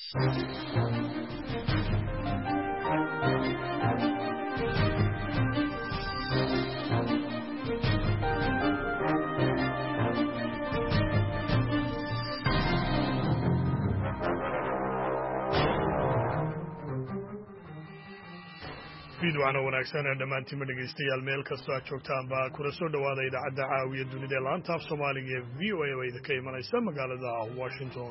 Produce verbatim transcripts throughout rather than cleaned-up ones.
fiidwacna wanaagsan ee dhammaantiinma dhegaystayaal meel kastoo aad joogtaan baa kula soo dhowaada idaacadda caawiya dunida ee laanta af soomaaliga ee v o a oo idinka imanaysa magaalada washington.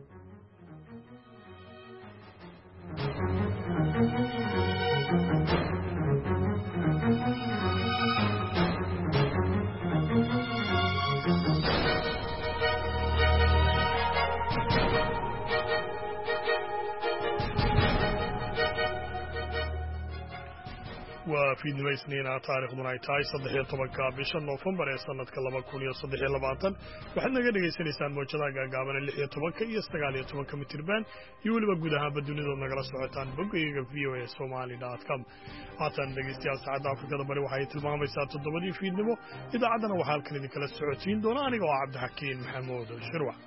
waa fiidnimo isniina taariikhduna ay tahay saddex iyo tobanka bisha noofembar ee sanadka laba kun iyo saddex iyo labaatan waxaad naga dhagaysanaysaan mawjadaha gaagaaban lix iyo tobanka iyo sagaal iyo tobanka mitirban iyo weliba guud ahaanba dunidood nagala socotaan bogayga v o a somali dot com. haatan dhegaystayaal saacadda afrikada bari waxay tilmaamaysaa toddobadii fiidnimo. idaacaddana waxaa halkan idinkala socotiin doona aniga oo cabdixakiin maxamuud shirwac.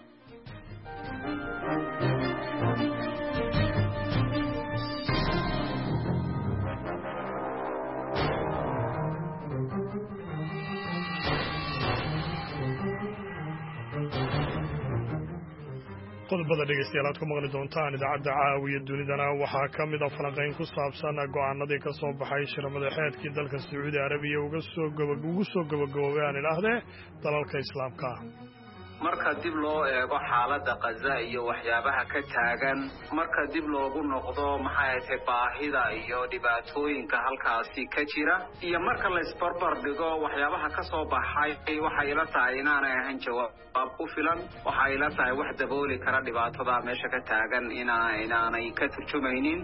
qodobada dhegaystayaal aad ku maqli doontaan idaacadda caawiya dunidana waxaa ka mid a falanqayn ku saabsan go'aanadii ka soo baxay shirmada xeedkii dalka sacuudi arabiya uga soo ugu soo gabagaboobay aan idhaahdee dalalka islaamka. marka dib loo eego xaaladda Gaza iyo waxyaabaha ka taagan, marka dib loogu noqdo maxay tahay baahida iyo dhibaatooyinka halkaasi ka jira, iyo marka la isbarbar dhigo waxyaabaha ka soo baxay, waxay ila tahay inaanay ahayn jawaab ku filan, waxay ila tahay wax dabooli kara dhibaatada meesha ka taagan inaanay ka turjumaynin.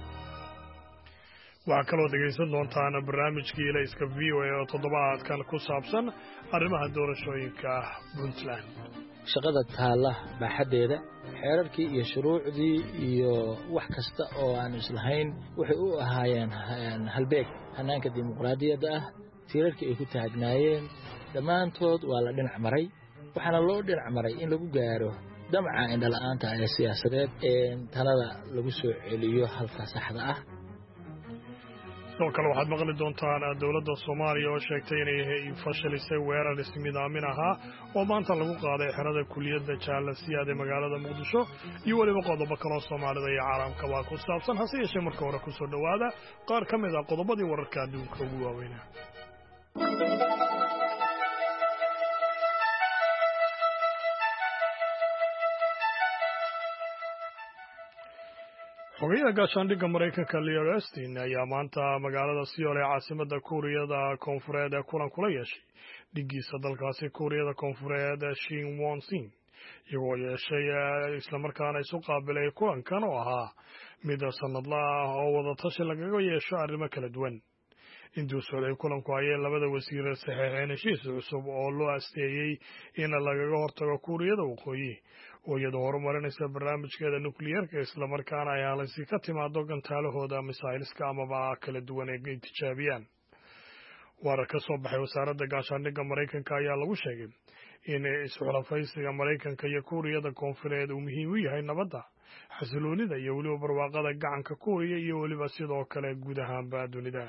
waxaa kaloo dhegaysan doontaan barnaamijkii ilayska v o a oo toddobaadkan ku saabsan arrimaha doorashooyinka puntland. shaqada taalla baaxaddeeda, xeerarkii iyo shuruucdii iyo wax kasta oo aan islahayn waxay u ahaayeen halbeeg hannaanka dimuqraadiyadda ah, tiirarkii ay ku taagnaayeen dhammaantood waa la dhinac maray. waxaana loo dhinac maray in lagu gaaro damca indhala-aanta ee siyaasadeed ee talada lagu soo celiyo halka saxda ah. sidoo kale waxaad maqli doontaan dowladda soomaaliya oo sheegtay inay fashilisay weerar ismidaamin ahaa oo maanta lagu qaaday xerada kuliyadda jaalasiyaad ee magaalada muqdisho, iyo weliba qodobo kaloo soomaalida iyo caalamkaba ku saabsan. hase yeeshee marka hore ku soo dhowaada qaar ka mid a qodobadii wararka adduunka ugu waaweynaa. xogayaha gaashaandhigga maraykanka Lloyd Austin ayaa maanta magaalada Seoul ee caasimadda kuuriyada koonfureed ee kulan kula yeeshay dhigiisa dalkaasi kuuriyada koonfureed Shin Won-sin, iyagoo yeeshay islamarkaana isu qaabilay kulankan oo ahaa mid sanadla ah oo wadatashi lagaga yeesho arrimo kala duwan. intuu socday kulanku ayay labada wasiir saxeexeen heshiis cusub oo loo asteeyey in lagaga hortago kuuriyada waqooyi oo iyadoo horumarinaysa barnaamijkeeda nukliyeerka islamarkaana ay halisi ka timaado gantaalahooda misaayilska amaba kala duwan ee tijaabiyaan. warar ka soo baxay wasaaradda gaashaandhigga maraykanka ayaa lagu sheegay in isxulafaysiga maraykanka iyo kuuriyada koonfureed uu muhiim u yahay nabadda, xasiloonida iyo weliba barwaaqada gacanka kuuriya iyo weliba sidoo kale guud ahaanba dunida.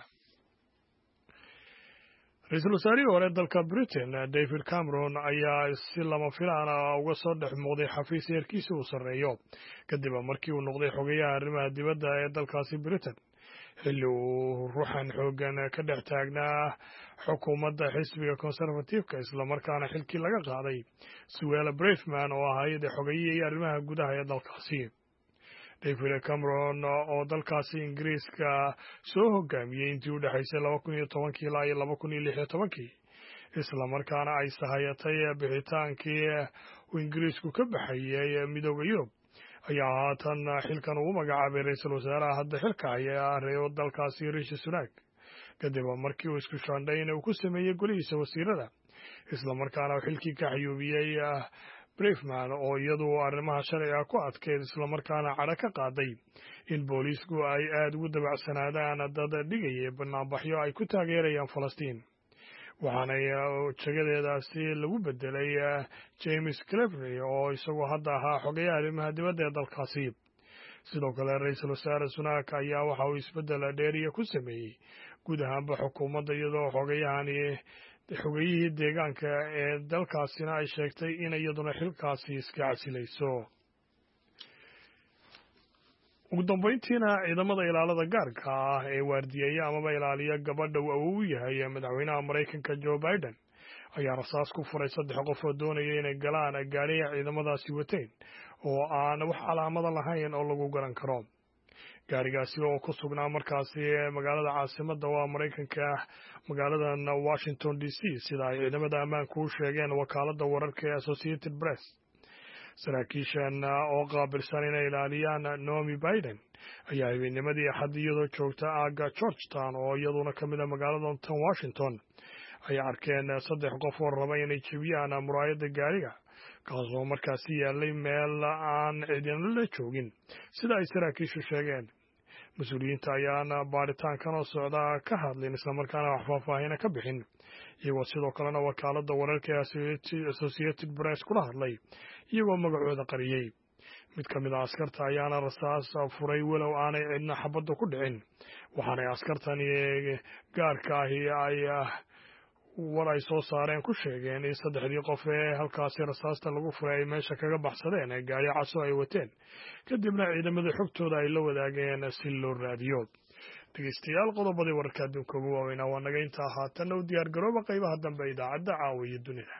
ra-iisul wasaarihii hore dalka Britain David Cameron ayaa si lama filaan ah uga soo dhex muuqday xafiis heerkiisa uu sarreeyo kadib markii uu noqday xogayaha arrimaha dibadda ee dalkaasi Britain, xilli uu ruuxan xoogan ka dhex taagnaa xukuumadda xisbiga conservative-ka islamarkaana xilkii laga qaaday Suella Braverman oo ahayd xogayihii arrimaha gudaha ee dalkaasi. David Cameron oo dalkaasi Ingiriiska soo hogaamiyey intii u dhexaysay laba kun iyo tobankii ilaa iyo laba kun iyo lix iyo tobankii, islamarkaana ay sahayatay bixitaankii uu Ingiriisku ka baxayay midooda Yurub, ayaa haatan xilkan ugu magacaabay ra-iisul wasaaraha hadda xilka haya reebo dalkaasi Rishi Sunak, kadib markii uu isku shaandhayn uu ku sameeyey golihiisa wasiirada, islamarkaana xilkii ka xayuubiyey Braverman oo iyadu arrimaha sharciga ku adkeyd islamarkaana cadho ka qaaday in booliisku ay aad ugu dabacsanaadaan dad dhigaya banaanbaxyo ay ku taageerayaan Falastiin. waxaana jagadeedaasi lagu bedelay James Cleverly oo isagoo hadda ahaa xogayaha arrimaha dibadda ee dalkaasi. sidoo kale ra-iisul wasaare Sunak ayaa waxa uu isbeddel dheeriya ku sameeyey guud ahaanba xukuumadda iyadoo xogayahani xogayihii deegaanka ee dalkaasina ay sheegtay in iyaduna xilkaasi iska casilayso. ugu dambeyntiina ciidamada ilaalada gaarka ah ee waardiyeeya amaba ilaaliya gabadha uu u yahay madaxweynaha Mareykanka Joe Biden ayaa rasaas ku furay saddex qof oo doonaya inay galaan gaariga ciidamadaasi wateen oo aan wax calaamad lahayn oo lagu garan karo. gaarigaasi oo ku sugnaa markaasi magaalada caasimadda waa Mareykanka magaalada Washington D C sida ay ciidamada ammaanku u sheegeen wakaaladda wararka ee Associated Press. saraakiishan oo qaabilsan inay ilaaliyaan Naomi Biden ayaa habeennimadii Axad iyadoo joogta aaga Georgetown oo iyaduna ka mid ah magaalada Washington ay arkeen saddex qof oo raba inay jebiyaan muraayadda gaariga kaasoo markaasi yaalay meel aan cidina la joogin sida ay saraakiishu sheegeen. mas-uuliyiinta ayaana baaritaankan oo socda ka hadlin islamarkaana wax faahfaahin ka bixin iyagoo sidoo kalena wakaaladda wararka ee Associated Press kula hadlay iyagoo magacooda qariyey. mid ka mid ah askarta ayaana rasaas furay walow aanay cidna xabadda ku dhicin waxaanay askartani gaarka ahi ay war ay soo saareen ku sheegeen in saddexdii qof ee halkaasi rasaasta lagu furay ay meesha kaga baxsadeen gaari caso ay wateen kadibna ciidamada xogtooda ay la wadaageen si loo raadiyo. dhegeystayaal qodobadii wararka adduunka ugu waaweynaa waa naga intaa haatanna u diyaar garooba qaybaha dambe idaacadda caawiya dunida.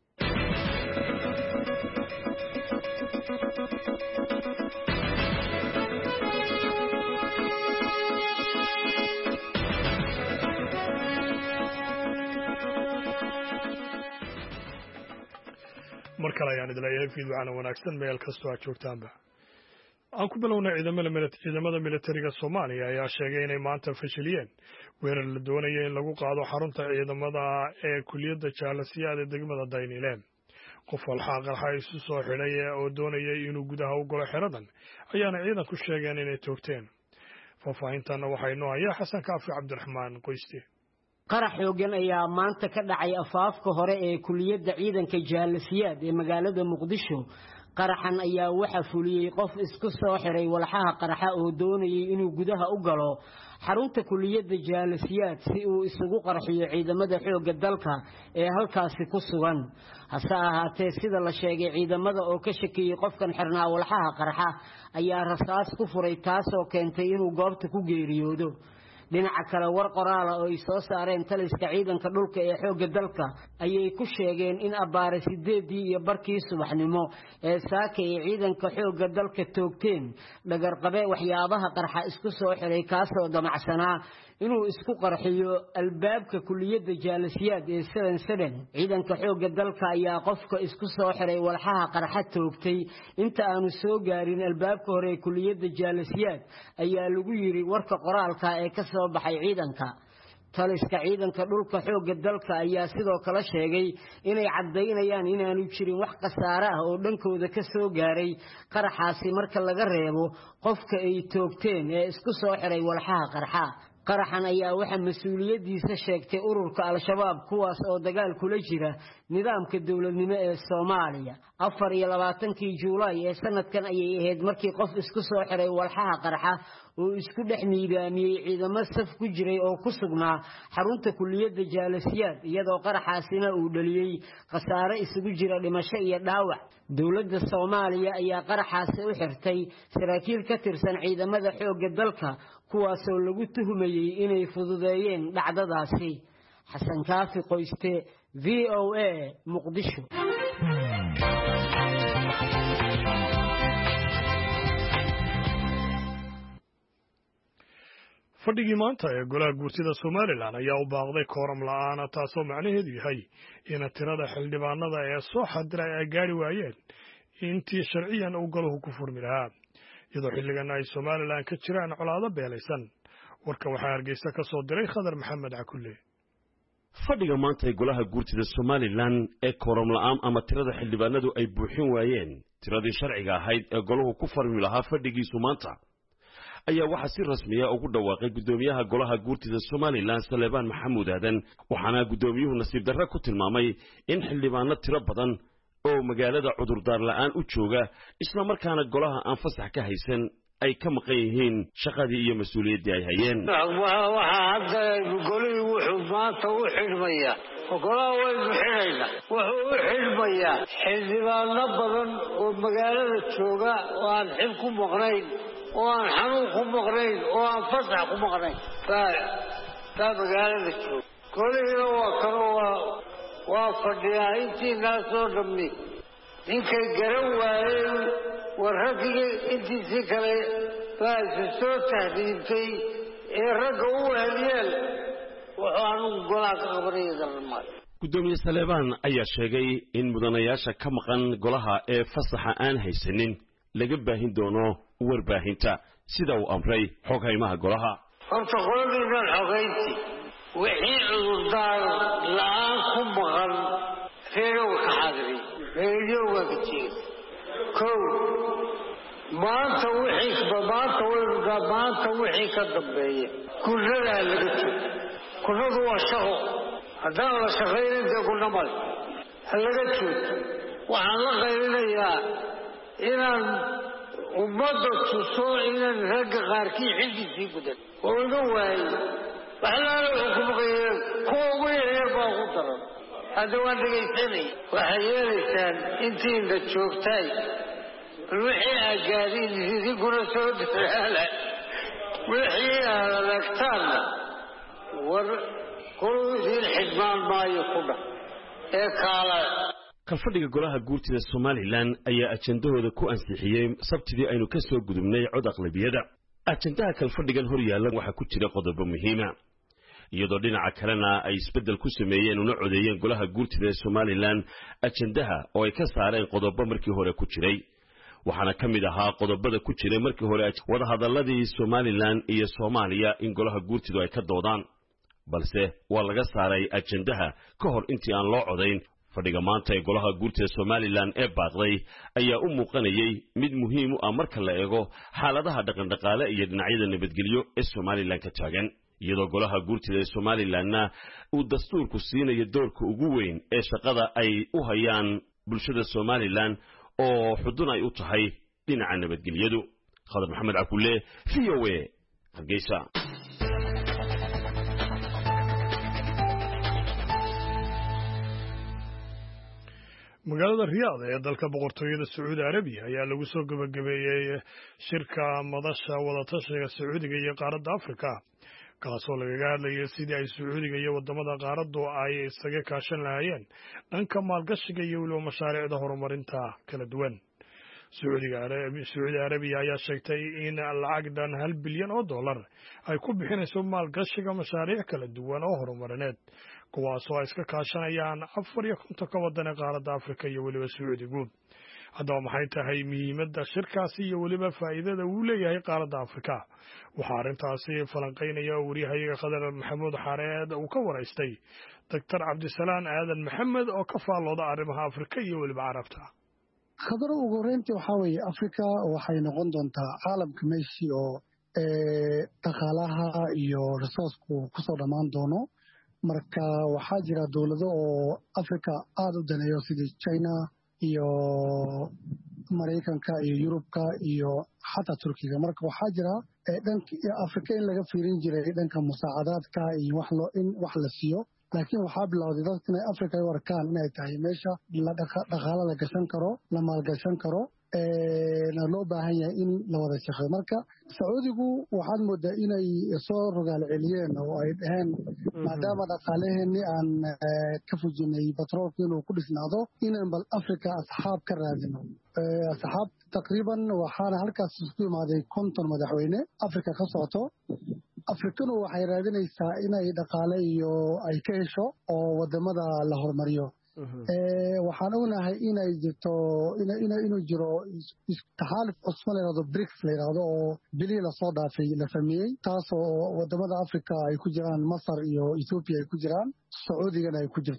mar kale ayaan idin leeyahay fiidwacana wanaagsan meel kastoo aad joogtaanba. aan ku bilownay ciidamada militariga Soomaaliya ayaa sheegay inay maanta fashiliyeen weerar la doonaya in lagu qaado xarunta ciidamada ee kuliyadda jaalasiyaad ee degmada Daynile. qof walxaa qarxa isu soo xidhay oo doonayay inuu gudaha u galo xeradan ayaana ciidanku sheegeen inay toogteen. faahfaahintan waxaa inoo haya Xasan Kaafi Cabdiraxmaan Qoyste. qarax xoogan ayaa maanta ka dhacay afaafka hore ee kuliyadda ciidanka jaalasiyaad ee magaalada Muqdisho. qaraxan ayaa waxa fuliyay qof isku soo xiray walxaha qarxa oo doonayay inuu gudaha u galo xarunta kuliyadda jaalasiyaad si uu isugu qarxiyo ciidamada xoogga dalka ee halkaasi ku sugan. hase ahaatee sida la sheegay ciidamada oo ka shakiyay qofkan xirnaa walxaha qarxa ayaa rasaas ku furay taasoo keentay inuu goobta ku geeriyoodo. dhinaca kale war qoraal oo ay soo saareen taliska ciidanka dhulka ee xoogga dalka ayay ku sheegeen in abaare sideedii iyo barkii subaxnimo ee saaka ee ciidanka xoogga dalka toogteen dhagar qabe waxyaabaha qarxa isku soo xiray kaasoo damacsanaa inuu isku qarxiyo albaabka kuliyadda jaalasiyaad ee seven seven. ciidanka xoogga dalka ayaa qofka isku soo xiray walxaha qarxa toogtay inta aanu soo gaarin albaabka hore ee kuliyadda jaalasiyaad ayaa lagu yiri warka qoraalka ee ka soo baxay ciidanka. taliska ciidanka dhulka xoogga dalka ayaa sidoo kale sheegay inay cadeynayaan inaanu jirin wax khasaare ah oo dhankooda ka soo gaaray qaraxaasi marka laga reebo qofka ay toogteen ee isku soo xiray walxaha qarxa. qaraxan ayaa waxa mas'uuliyadiisa sheegtay ururka Al-Shabaab kuwaas oo dagaal kula jira nidaamka dawladnimo ee Soomaaliya. afar iyo labaatankii Juulaay ee sanadkan ayay ahayd markii qof isku soo xiray walxaha qarxa oo isku dhex miidaamiyay ciidamo saf ku jiray oo ku sugnaa xarunta kuliyadda jaalasiyaad iyadoo qaraxaasina uu dhaliyay khasaare isugu jira dhimasho iyo dhaawac. dawladda Soomaaliya ayaa qaraxaasi u xirtay saraakiil ka tirsan ciidamada xoogga dalka kuwaasoo lagu tuhumayay inay fududeeyeen dhacdadaasi. Xasan Kaafi Qoyste, V O A, Muqdisho. fadhigii maanta ee golaha guurtida Somaliland ayaa u baaqday kooram la'aan taasoo macnaheedu yahay in tirada xildhibaanada ee soo xadiray ay gaari waayeen intii sharciyan uu goluhu ku furmi lahaa iyadoo xilligan ay Somaliland ka jiraan colaado beelaysan. warka waxaa Hargeysa ka soo diray Khadar Maxamed Cakulle. fadhiga maanta ee golaha guurtida Somaliland ee kooram la'aan ama tirada xildhibaanadu ay buuxin waayeen tiradii sharciga ahayd ee goluhu ku furmi lahaa fadhigiisu maanta ayaa waxa si rasmi ah ugu dhawaaqay gudoomiyaha golaha guurtida Somaliland Salebaan Maxamuud Aadan waxaana gudoomiyuhu nasiib darro ku tilmaamay in xildhibaano tiro badan oo magaalada cudurdaar la'aan u jooga isla markaana golaha aan fasax ka haysan ay ka maqan yihiin shaqadii iyo mas-uuliyaddii ay hayeen. waxaa hadda golihii wuxuu maanta u xidhmayaa golaha waynu xidhaynaa wuxuu u xidhmayaa xildhibaano badan oo magaalada jooga oo aan xil ku maqnayn oo aan xanuun ku maqnayn oo aan fasax ku maqnayn baa baa magaalada jooga golihiina waa kanoo waa waa fadhiyaa intiinaasoo dhammi ninkay garan waayeen war raggii intiisii kale baa isu soo tahdiintay ee ragga u weheliyeen wuxuu anugu golaha ka qabanaya garan gudoomiye Saleebaan ayaa sheegay in mudanayaasha ka maqan golaha ee fasaxa aan haysanin laga baahin doono warbaahinta sida uu amray xogaymaha golaha. horta qoladii xogaynti wixii cudurdaar la'aan ku maqan reerow ka xadri reerow ka jiray kow maanta wixii maanta waynu maanta wixii ka dambeeya kullada laga joogo kulladu waa shaqo haddaan la shaqaynin dee kuna mal ha laga joogo waxaan la qaylinayaa inaan ummadda tuso inaan ragga qaarkii xilkiisii gudan oo iga waayey waxlaala wuxuu ku maqayeen kuwa ugu yaryar baa ku daran hadda waan dhegaysanay waxay yeelaysaan intiina joogtay wixii aad gaadiin idinkuna soo dadaala wixii aad adagtaanna war kulu idiin xidmaan maayo ku dha ee kaala. kalfadhiga golaha guurtida Somaliland ayaa ajandahooda ku ansixiyay sabtidii aynu ka soo gudubnay cod aqlabiyada. ajandaha kalfadhigan hor yaalla waxa ku jira qodobo muhiim ah iyadoo dhinaca kalena ay isbedel ku sameeyeen una codeeyeen golaha guurtida Somaliland ajandaha oo ay ka saareen qodobo markii hore ku jiray. waxaana ka mid ahaa qodobada ku jiray markii hore wada hadaladii Somaliland iyo Soomaaliya in golaha guurtidu ay ka doodaan balse waa laga saaray ajandaha ka hor intii aan loo codayn. fadhiga maanta ee golaha guurtida Somaliland ee baaqday ayaa u muuqanayay mid muhiim u ah marka la eego xaaladaha dhaqan-dhaqaale iyo dhinacyada nabadgelyo ee Somaliland ka taagan iyadoo golaha guurtida Somalilandna uu dastuurku siinayo doorka ugu weyn ee shaqada ay u hayaan bulshada Somaliland oo xudun ay u tahay dhinaca nabadgelyadu. Khadar Maxamed Cakulle V O A Hargeysa. magaalada Riyaad ee dalka boqortooyada Sacuudi Arabiya ayaa lagu soo gabagabeeyay shirka madasha wada tashiga Sacuudiga iyo qaaradda Afrika kaasoo lagaga hadlayay sidii ay Sacuudiga iyo wadamada qaaraddu ay isaga kaashan lahaayeen dhanka maalgashiga iyo weliba mashaariicda horumarinta kala duwan. Sacuudi Arabiya ayaa sheegtay in lacag dhan hal bilyan oo dollar ay ku bixinayso maalgashiga mashaariic kala duwan oo horumarineed kuwaasoo ay iska kaashanayaan afar iyo konton ka wadan ee qaaradda Afrika iyo weliba Sacuudigu. haddaba maxay tahay muhiimadda shirkaasi iyo weliba faa'iidada uu leeyahay qaaradda Afrika? waxaa arrintaasi falanqaynaya wariyahayaga Khadar Maxamuud Xareed uu ka waraystay Doctor Cabdisalaan Aadan Maxamed oo ka faallooda arrimaha Afrika iyo weliba Carabta. khadar ugu horeyntii waxaa weeye Afrika waxay noqon doontaa caalamka meeshii oo dhaqaalaha iyo resource-ku kusoo dhammaan doono. marka waxaa jira dowlado oo Afrika aad u daneeyo sidii China iyo Mareykanka iyo Yurubka iyo xataa Turkiga. marka waxaa jira dhanka Afrika in laga fiirin jiray dhanka musaacadaadka iyo wax loo in wax la siiyo laakiin waxaa bilowday dadka inay Afrika ay arkaan inay tahay meesha la dhaqaale la gashan karo la maalgashan karo ee loo baahan yahay in la wada shaqeeyo. marka Sacuudigu waxaad moodaa inay soo rogaal celiyeen oo ay dhaheen maadaama dhaqaalaheennii aan ka fujinay batroolka inuu ku dhisnaado inaan bal Afrika asxaab ka raadino. asxaab taqriiban waxaana halkaas isku imaaday konton madaxweyne Afrika ka socoto. Afrikanu waxay raadinaysaa inay dhaqaale iyo ay ka hesho oo wadamada la horumariyo. waxaan ognahay inay jirto inuu jiro taxaaluf cusman la yidhahdo BRICS la yidhahdo oo bilii lasoo dhaafay la sameeyey taasoo wadamada Afrika ay ku jiraan Masar iyo Ethiopia ay ku jiraan Sacuudigana ay ku jirto.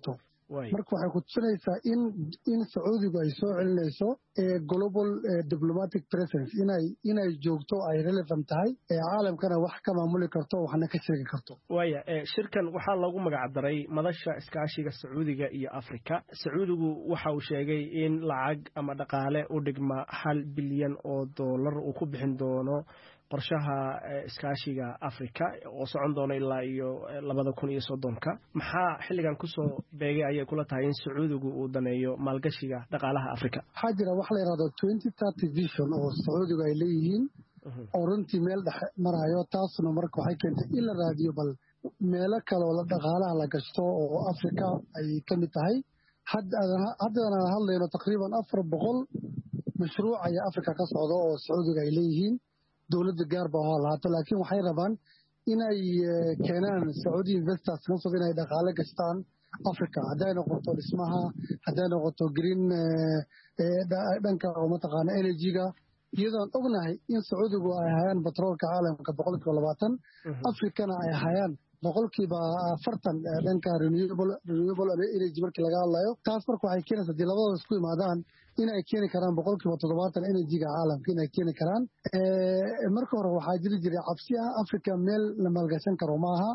marka waxay ku tusinaysaa in in Sacuudigu ay soo celinayso global diplomatic presence inay inay joogto ay relevant tahay ee caalamkana wax ka maamuli karto waxna ka sheegi karto waya shirkan waxa lagu magac daray madasha iskaashiga Sacuudiga iyo Afrika Sacuudigu waxa uu sheegay in lacag ama dhaqaale u dhigma hal bilyan oo dollar uu ku bixin doono qorshaha iskaashiga Afrika oo socon doona ilaa iyo laba kun iyo soddon-ka maxaa xilligan ku soo beegay ayay kula tahay in Sacuudigu uu daneeyo maalgashiga dhaqaalaha Afrika waxaa jira wax la yiraahdo twenty thirty vision oo Sacuudigu ay leeyihiin oo runtii meel dhex marayo taasna marka waxay keentay in la raadiyo bal meelo kale oo la dhaqaalaha la gashto oo Afrika ay ka mid tahay haddana hadlayno taqriiban afar boqol mashruuc ayaa Afrika ka socdo oo Sacuudiga ay leeyihiin dawladda gaar baa oo lahaato laakiin waxay rabaan inay keenaan Saudi investors nasab inay dhaqaale gastaan Afrika haday noqoto dhismaha haday noqoto green dhanka oo mataqaana energy-ga iyadoo ognahay in Sacuudigu ay hayaan batroolka caalamka boqolkiiba labaatan Afrikana ay hayaan boqolkiiba afartan dhanka renewable renewable energy markii laga hadlayo taas marka waxay keenaysaa hadii labadooda isku imaadaan inay keeni karaan boqolkiiba toddobaatan energy-ga caalamka inay keeni karaan marka hore waxaa jiri jiray cabsi ah Afrika meel la maalgashan karo maaha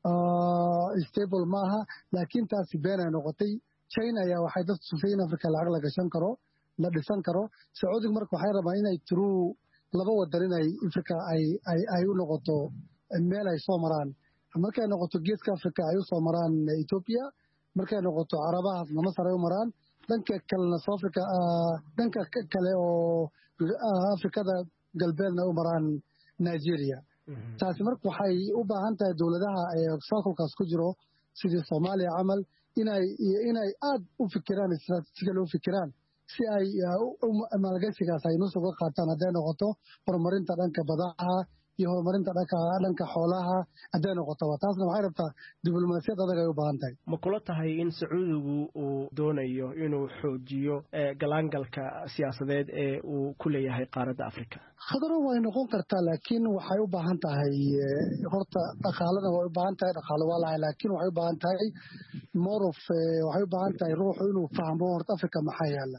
stable maaha laakiin taasi been ay noqotay China ayaa waxay dad tusay in Afrika lacag la gashan karo la dhisan karo Sacuudiga marka waxay rabaan inay true laba wadan inay Afrika ay ay ay u noqoto meel ay soo maraan markay noqoto geeska Afrika ay u soo maraan Ethiopia markay noqoto Carabaha Masar ay u maraan dhanka kale South Africa dhanka kale oo Afrikada galbeedna u maraan Nigeria taasi marka waxay u baahan tahay dawladaha ee circlekaas ku jiro sidii Soomaaliya camal inay inay aad u fikiraan istiraatiijiga loo fikiraan si ay maalgashigaas ay nusoo ka qaataan haday noqoto horumarinta dhanka badaha iyo horumarinta dhanka dhanka xoolaha haday noqoto taasna waxay rabtaa diblomaasiyad adag ay u baahan tahay ma kula tahay in Sacuudigu uu doonayo inuu xoojiyo galaangalka siyaasadeed ee uu ku leeyahay qaaradda Afrika khadaro way noqon kartaa laakiin waxay u baahan tahay horta dhaqaalada way u baahan tahay dhaqaale waa lahayn laakiin waxay u baahan tahay more of waxay u baahan tahay ruuxu inuu fahmo horta Afrika maxaa yaala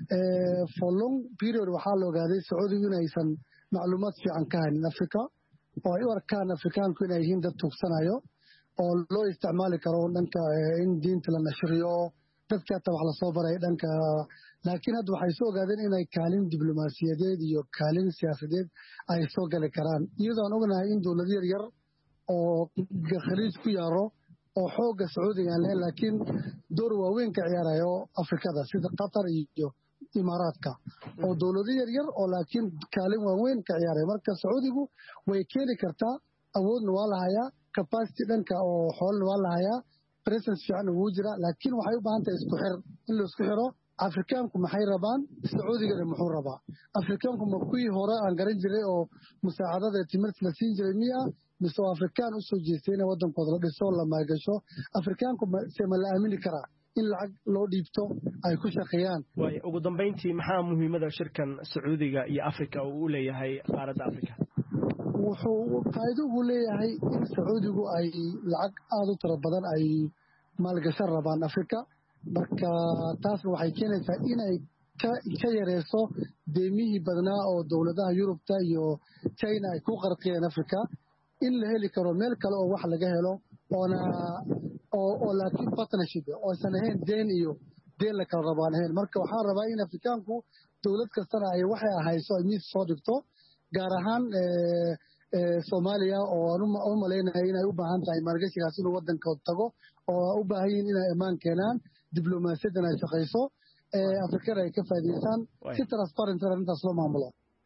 for long period waxaa la ogaaday Sacuudigu inaysan macluumaad fiican ka hayn Afrika oo ay u arkaan Afrikaanku inay yihiin dad tuugsanayo oo loo isticmaali karo dhanka in diinta la nashriyo dadka ta wax la soo baray dhanka laakiin hadda waxay soo ogaadeen inay kaalin diblomaasiyadeed iyo kaalin siyaasadeed ay soo gali karaan iyadoo aan ognahay in dawlado yar yar oo khaliij ku yaaro oo xooga Sacuudiga leh laakiin door waaweyn ka ciyaarayo Afrikada sida Qatar iyo Imaaraadka oo dawlado yar yar oo laakiin kaalin waaweyn ka ciyaaray marka Sacuudigu way keeni kartaa awoodna waa lahayaa capacity dhanka oo xoolna waa lahayaa presence fiican ugu jira laakiin waxay u baahan tahay isku xir in la isku xiro Afrikaanku maxay rabaan Sacuudiga muxuu rabaa Afrikaanku ma kuwii hore aan garan jiray oo musaacadada timirta la siin jiray miya mise Afrikaan u soo jeestay in wadankooda la dhiso la maalgasho Afrikaanku ma la aamini karaa in lacag loo dhiibto ay ku shaqeeyaan way ugu dambeyntii maxaa muhiimada shirkan Sacuudiga iyo Afrika uu u leeyahay qaaradda Afrika wuxuu faa'iido u leeyahay in Sacuudigu ay lacag aad u tiro badan ay maalgashan rabaan Afrika marka taas waxay keenaysaa inay ka yareyso deemihii badnaa oo dawladaha Yurubta iyo China ay ku qarqiyeen Afrika in la heli karo meel kale oo wax laga helo oona oo oo laakiin partnership oo sanayn deen iyo deen la kala rabaan heen marka waxaan rabaa in Afrikaanku dawlad kastana ay waxay hayso ay miis soo dhigto gaar ahaan ee Soomaaliya oo aan u maleynahay inay u baahan tahay maalgashigaas inuu wadankooda tago oo u baahan yihiin inay amaan keenaan diblomaasiyadana ay shaqeyso ee Afrikada ay ka faa'iideystaan si transparent ah intaas loo maamulo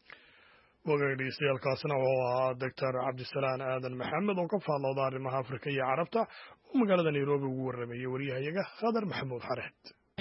wagaydiisayaalkaasna oo ah Doctor Cabdisalaan Aadan Maxamed oo ka faallooda arrimaha Afrika iyo Carabta oo magaalada Nairobi ugu warramayay wariyahayaga Khadar Maxamuud Xareed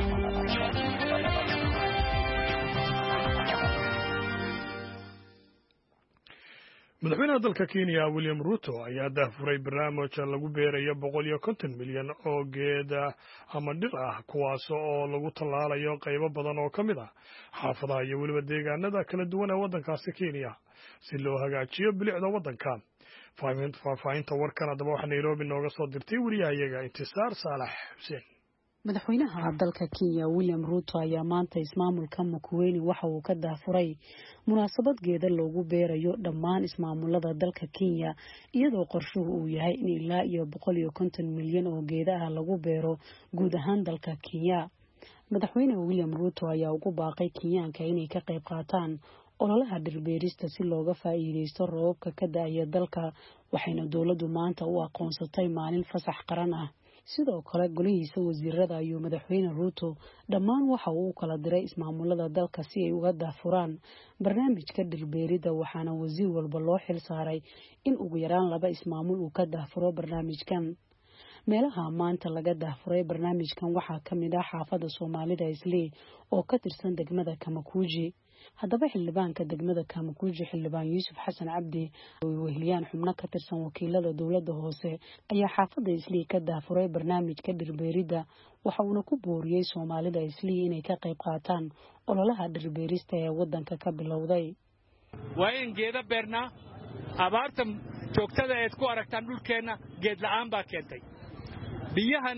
madaxweynaha dalka Kenya William Ruto ayaa daahfuray barnaamij lagu beerayo boqol iyo konton milyan oo geed ama dhir ah kuwaas oo lagu tallaalayo qaybo badan oo ka mid ah xaafadaha iyo weliba deegaanada kala duwan ee waddankaasi Kenya si loo hagaajiyo bilicda waddanka faafinta warkan haddaba waxaa Nairobi nooga soo dirtay wariyahayaga Intisaar Saalax Xuseen madaxweynaha dalka Kenya William Ruto ayaa maanta ismaamulka Makueni waxa uu ka daafuray munaasabad geeda loogu beerayo dhammaan ismaamulada dalka Kenya iyadoo qorshuhu uu yahay in ilaa iyo boqol iyo konton milyan oo geeda ah lagu beero guud ahaan dalka Kenya. Madaxweyne William Ruto ayaa ugu baaqay Kenyaanka inay ka qayb qaataan ololaha dhirbeerista si looga faa'iideysto roobabka ka da'aya dalka, waxayna dowladdu maanta u aqoonsatay maalin fasax qaran ah. sidoo kale golihiisa wasiirada ayuu madaxweyne Ruto dhammaan waxa uu kala diray ismaamulada dalka si ay uga daafuraan barnaamijka dhirbeerida, waxaana wasiir walba loo xil saaray in ugu yaraan laba ismaamul uu ka daafuro barnaamijkan. meelaha maanta laga daafuray barnaamijkan waxaa ka mid ah xaafada Soomaalida Islii oo ka tirsan degmada Kamakuji. haddaba xildhibaanka degmada Kamakuji xildhibaan Yuusuf Xasan Cabdi oo weheliyaan xubno ka tirsan wakiilada dowladda hoose ayaa xaafada Islii ka daafuray barnaamijka dhirbeerida, waxa uuna ku booriyay Soomaalida Islii inay ka qayb qaataan ololaha dhirbeerista ee wadanka ka bilowday. waa in geeda beerna abaarta joogtada ee ku aragtaan dhulkeena geed la'aan baa keentay. biyahan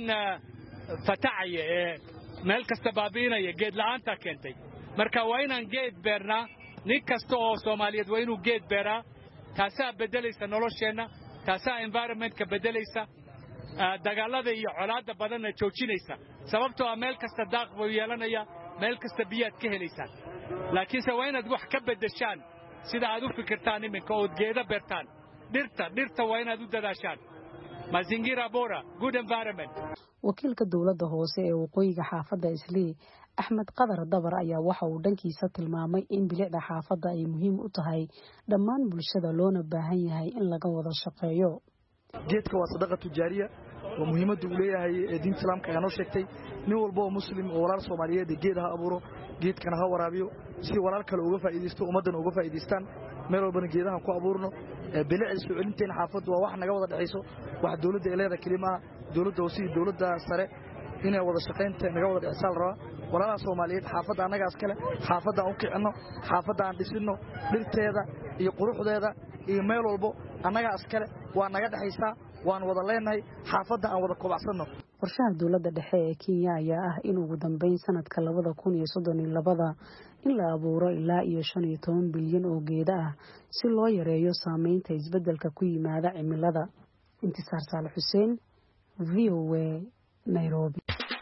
fatacaya ee meel kasta baabiinaya geed la'aanta keentay. marka waa inaan geed beernaa, nin kasta oo Soomaaliyeed waa inuu geed beeraa. taasaa bedelaysa nolosheena, taasaa environmentka bedelaysa, dagaalada iyo colaadda badanna joojinaysa. sababtoo ah meel kasta daaq buu yeelanaya, meel kasta biyaad ka helaysaan. laakiinse waa inaad wax ka bedeshaan sida aad u fikirtaan iminka ood geeda beertaan. dhirta dhirta waa inaad u dadaashaan. mazingira bora, good environment. wakiilka dowladda hoose ee waqooyiga xaafada Islii Axmed Qadar Dabar ayaa waxa uu dhankiisa tilmaamay in bilicda xaafada ay muhiim u tahay dhammaan bulshada loona baahan yahay in laga wada shaqeeyo. geedka waa sadaqa tijaariya, waa muhiimada uu leeyahay ee diinta islaamka ayaa noo sheegtay. nin walba oo muslim oo walaal Soomaaliyeed geed ha abuuro, geedkana ha waraabiyo si walaal kale uga faa'iideysto, ummadana uga faa'iideystaan. meel walbana geedahan ku abuurno. bilicda soo celinteena xaafadu waa wax naga wada dhaxayso, wax dawladda ay leedahay kaliya dawladda oo si dawladda sare inay wada shaqeynta naga wada dhaxaysan raba. walaalaha Soomaaliyeed xaafada anagaas kale, xaafada aan u kicino, xaafada aan dhisino, dhirteeda iyo quruxdeeda iyo meel walba anagaas kale waa naga dhaxaysaa, waan wada leenahay, xaafada aan wada kobacsano. qorshaha dowladda dhexe ee Kenya ayaa ah in ugu dambeyn sanadka labada kun iyo soddon iyo laba in la abuuro ilaa iyo shan iyo toban bilyan oo geeda ah si loo yareeyo saameynta isbeddelka ku yimaada cimilada. Intisaar Saale Xuseen, V O A, Nairobi.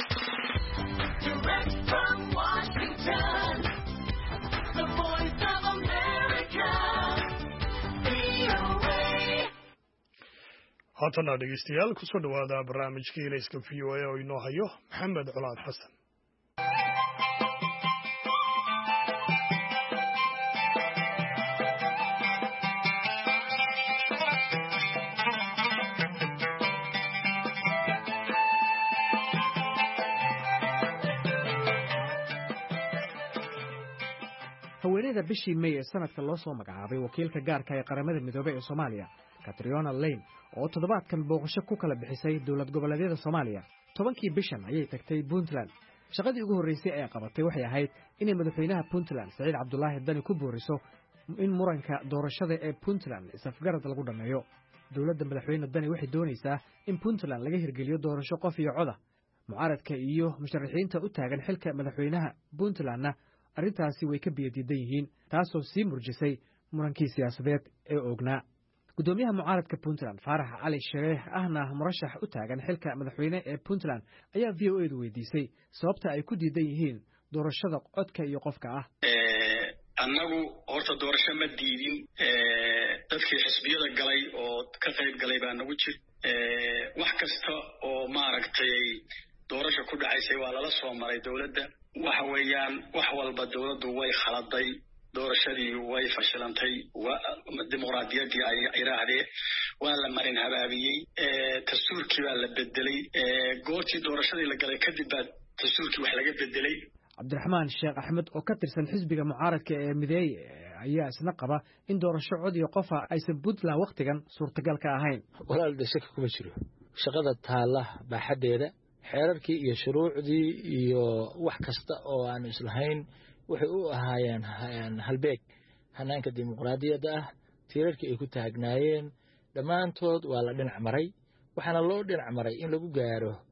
haatana dhegeystayaal kusoo dhawaada barnaamijkii Ilayska V O A oo inoo hayo Maxamed Colaad Xasan. haweeneyda bishii May ee sanadka loo soo magacaabay wakiilka gaarka ee qaramada midoobay ee Soomaaliya Catriona Lane oo toddobaadkan booqasho ku kala bixisay dowlad goboleedyada Soomaaliya. tobankii bishan ayay tagtay Puntland. shaqadii ugu horeysay ee qabatay waxay ahayd inay madaxweynaha Puntland Saciid Cabdullaahi Dani ku booriso in muranka doorashada ee Puntland isafgarad lagu dhameeyo. dowladda madaxweyne Dani waxay doonaysaa in Puntland laga hirgeliyo doorasho qof iyo cod ah. mucaaradka iyo musharaxiinta u taagan xilka madaxweynaha Puntlandna arrintaasi way ka biyadiidan yihiin, taasoo sii murjisay murankii siyaasadeed ee oognaa. gudoomiyaha mucaaradka Puntland Faarax Cali Shareex ahna murashax u taagan xilka madaxweyne ee Puntland ayaa V O A du weydiisay sababta ay ku diidan yihiin doorashada codka iyo qofka ah. ee annagu horta doorasho ma diidin, ee dadkii xisbiyada galay oo ka qayb galay baa nagu jir. ee wax kasta oo maaragtay doorasho ku dhacaysay waa lala soo maray dawladda. waxa weeyaan wax walba dawladdu way khaladay, doorashadii way fashilantay, dimuqraadiyaddii ay iraahdeen waa la marin habaabiyey, dastuurkii baa la bedelay, goortii doorashadii la galay kadib baa dastuurkii wax laga bedelay. Cabdiraxmaan Sheekh Axmed oo ka tirsan xisbiga mucaaradka ee Mideeye ayaa isna qaba in doorasho cod iyo qof ah aysan Puntland waqtigan suurtagal ka ahayn. walaal shaki kuma jiro shaqada taala baaxadeeda, xeerarkii iyo shuruucdii iyo wax kasta oo aan islahayn waxay u ahaayeen halbeeg hanaanka dimuqraadiyadda ah. tiirarkii ay ku taagnaayeen dhammaantood waa la dhinac maray, waxaana loo dhinac maray in lagu gaaro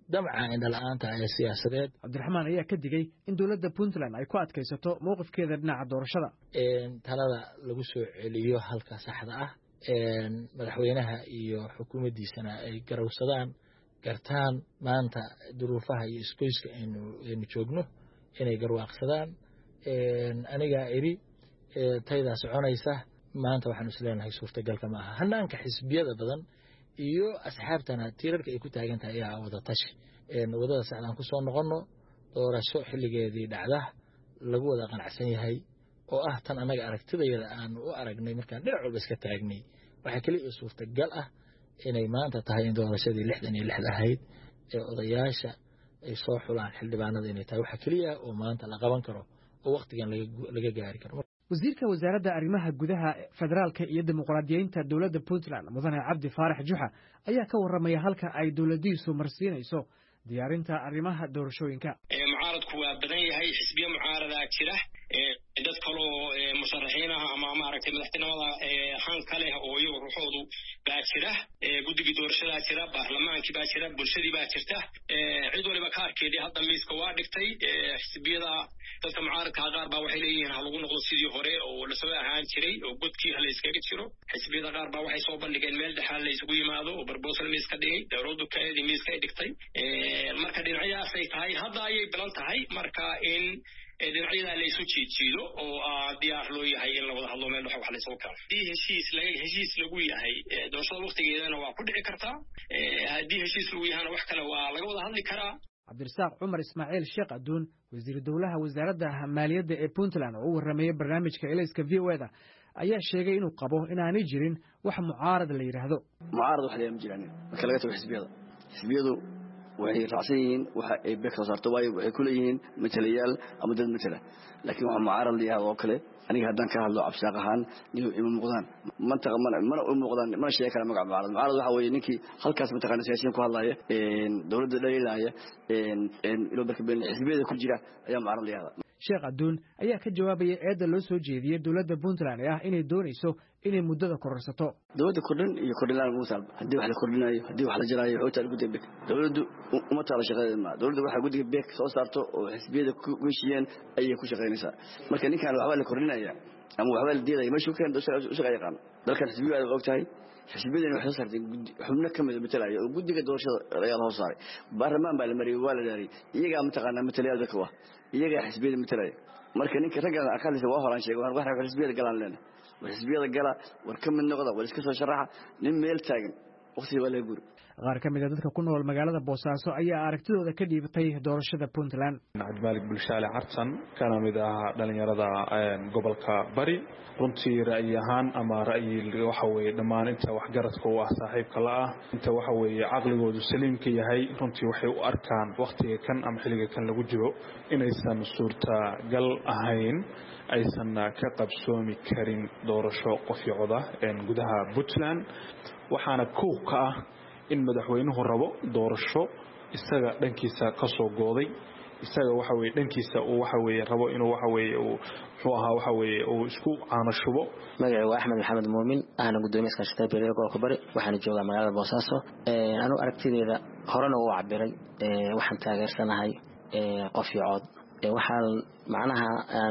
damca indhala-aanta ee siyaasadeed. cabdiraxmaan ayaa ka digay in dowladda puntland ay ku adkaysato mowqifkeeda dhinaca doorashada. talada lagu soo celiyo halka saxda ah, madaxweynaha iyo xukuumaddiisana ay garowsadaan gartaan maanta duruufaha iyo isgoyska aynu joogno inay garwaaqsadaan. anigaa idhi taydaa soconaysa maanta waxaanu isleenahay suurtagalka maaha. hanaanka xisbiyada badan iyo asxaabtana tiirarka ay ku taagan tahay ayaa wada tashi. wadada saxdaan ku soo noqonno, doorasho xilligeedii dhacda lagu wada qanacsan yahay oo ah tan annaga aragtidayada aanu u aragnay markaan dhinac walba iska taagnay. waxaa keliya suurtagal ah inay maanta tahay in doorashadii lixdan iyo lixda ahayd ee odayaasha ay soo xulaan xildhibaanada inay tahay waxa keliya oo maanta la qaban karo oo wakhtigan laga gaari karo. wasiirka wasaaradda arrimaha gudaha federaalka iyo dimuqraadiyeynta dowladda puntland mudane cabdi faarax juxa ayaa ka warramaya halka ay dowladdiisu marsiinayso diyaarinta arrimaha doorashooyinka. mucaaradku waa badan yahay, xisbiya mucaaradaa jira, dad kaloo musharaxiin ah ama maaragtay madaxtinimada han ka leh oo iyagu ruuxoodu baa jira, guddigii doorashadaa jira, baarlamaankii baa jira, bulshadii baa jirta. cid waliba kaarkeedii hadda miiska waa dhigtay. xisbiyada dadka mucaaradkaa qaar baa waxay leeyihiin ha lagu noqdo sidii hore oo lasoo ahaan jiray oo godkii ha layskaga jiro. xisbiyada qaar baa waxay soo bandhigeen meel dhexaa la isugu yimaado oo barbosal miis ka dhigay, dowladdu kaedii miiska ay dhigtay. marka dhinacyaasay tahay hadda ayay bilan tahay marka in dhinacyadaa laysu jiidjiido oo diyaar loo yahay in la wada hadlo meel dhexa wax laysugu keeno. haddii heshiis laga heshiis lagu yahay doorashada waktigeedana waa ku dhici kartaa. haddii heshiis lagu yahana wax kale waa laga wada hadli karaa. cabdirasaaq cumar ismaaciil sheekh aduun wasiir dowlaha wasaaradda maaliyadda ee puntland oo u warrameeyey barnaamijka elayska v o da ayaa sheegay inuu qabo inaanay jirin wax mucaarad la yidhaahdo. mucaarad wax leeyahay ma jiraan marka laga tago xisbiyada. xisbiyadu waxay raacsan yihiin waxa ay beek soo saarto waayo waxay ku leeyihiin matalayaal ama dad matala. laakiin waxa mucaarad la yidhaahdo oo kale aniga haddaan ka hadlo cabsaaq ahaan niyo ima muuqdaan mantaqa mana mana u muuqdaan mana sheegi kara magaca mucaarad. mucaarad waxa weeye ninkii halkaas mataqaana siyaasiyiin ku hadlaya dowladda dhaliilaya ilo barka been xisbiyada ku jira ayaa mucaarad la yidhaahdaa. sheekh aduun ayaa ka jawaabaya eedda loo soo jeediyey dowladda puntland ee ah inay doonayso inay muddada kororsato. dowladda kordhin iyo kordhinlaan ugu taal haddii wax la kordhinayo haddii wax la jaraayo wuxuu taal guddiga beek. dowladdu uma taala shaqadeeda ma dowladda waxaa guddiga beek soo saarto oo xisbiyada ku heshiiyeen ayay ku shaqaynaysaa. marka ninkan waxbaa la kordhinaya ama waxbaa la diidaya meeshuu keen u shaqa yaqaan dalkan xisbiyada aad og tahay xisbiyadani waxay soo saartay xubno ka mid matalaya oo guddiga doorashada ayaa la saaray. baarlamaan baa la mariyay waa la daaray iyagaa mataqaanaa matalayaal dadka waa iyagaa xisbiyada matalaya. marka ninka raggan aqalisa waa horaan sheegay wax xisbiyada galaan leena war xisbiyada gala war ka mid noqda war iska soo sharaxa nin meel taagan waqti waa la guur. qaar ka mid ah dadka ku nool magaalada Boosaaso ayaa aragtidooda ka dhiibtay doorashada Puntland. Cabdimalik Bulshaale Cartan kana mid ah dhalinyarada gobolka Bari runtii ra'yi ahaan ama ra'yi waxa weeye dhammaan inta wax garadka u ah saaxiibka la ah inta waxa weeye aqligoodu saliimka yahay runtii waxay u arkaan waqtiga kan ama xilliga kan lagu jiro inaysan suurta gal ahayn aysan ka qabsoomi karin doorasho qof iyo cod ah gudaha Puntland waxaana koow ka ah in madaxweynuhu rabo doorasho isaga dhankiisa ka soo gooday isaga waxa weeye dhankiisa uu waxa weeye rabo inuu waxa weeye uu wuxuu ahaa waxa weeye uu isku caano shubo. magacaygu waa Axmed Maxamed Muumin ahna gudoomiye iskaashatada beeraha gobolka Bari waxaan joogaa magaalada Boosaaso ee anu aragtideeda horena u cabiray ee waxaan taageersanahay ee qof iyo cod ee waxaan macnaha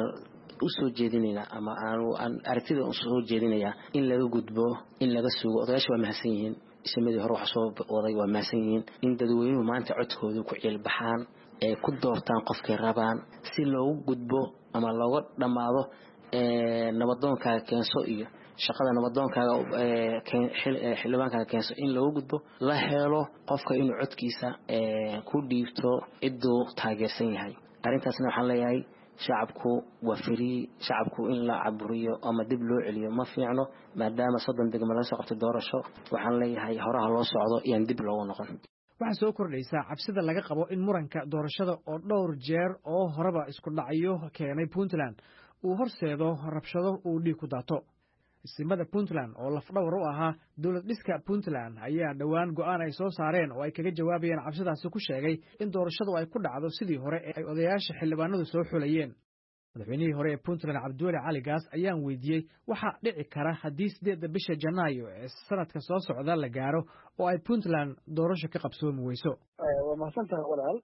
u soo jeedinayna ama aanu aragtida u soo jeedinaya in laga gudbo in laga sugo odayaasha waa mahadsan yihiin ismidii hore wax soo waday waa mahadsan yihiin in dadweynuhu maanta codkooda ku cilbaxaan ee ku doortaan qofkay rabaan si loogu gudbo ama looga dhamaado ee nabadoonkaaga keenso iyo shaqada nabadoonkaaga ee xildhibaankaaga keenso in loogu gudbo la helo qofka inuu codkiisa ee ku dhiibto ciduu taageersan yahay. arrintaasna waxaan leeyahay shacabku waa firii shacabku in la caburiyo ama dib loo celiyo ma fiicno maadaama soddon degmo laga soo qabtay doorasho waxaan leeyahay horaha loo socdo iyo dib loogu noqon. waxaa soo kordhaysa cabsida laga qabo in muranka doorashada oo dhowr jeer oo horeba isku dhacyo keenay Puntland uu horseedo rabshado uu dhiig ku daato. Ismada Puntland oo lafdhawr u ahaa dowlad dhiska Puntland ayaa dhawaan go'aan ay soo saareen oo ay kaga jawaabayeen cabsidaasi ku sheegay in doorashadu ay ku dhacdo sidii hore ee ay odayaasha xildhibaanadu soo xulayeen. madaxweynihii hore ee puntland cabdiweli cali gaas ayaan weydiiyey waxaa dhici kara haddii sideedda bisha janaayo ee sanadka soo socda la gaaro oo ay puntland doorasho ka qabsoomi weyso. waa mahadsantaha walaal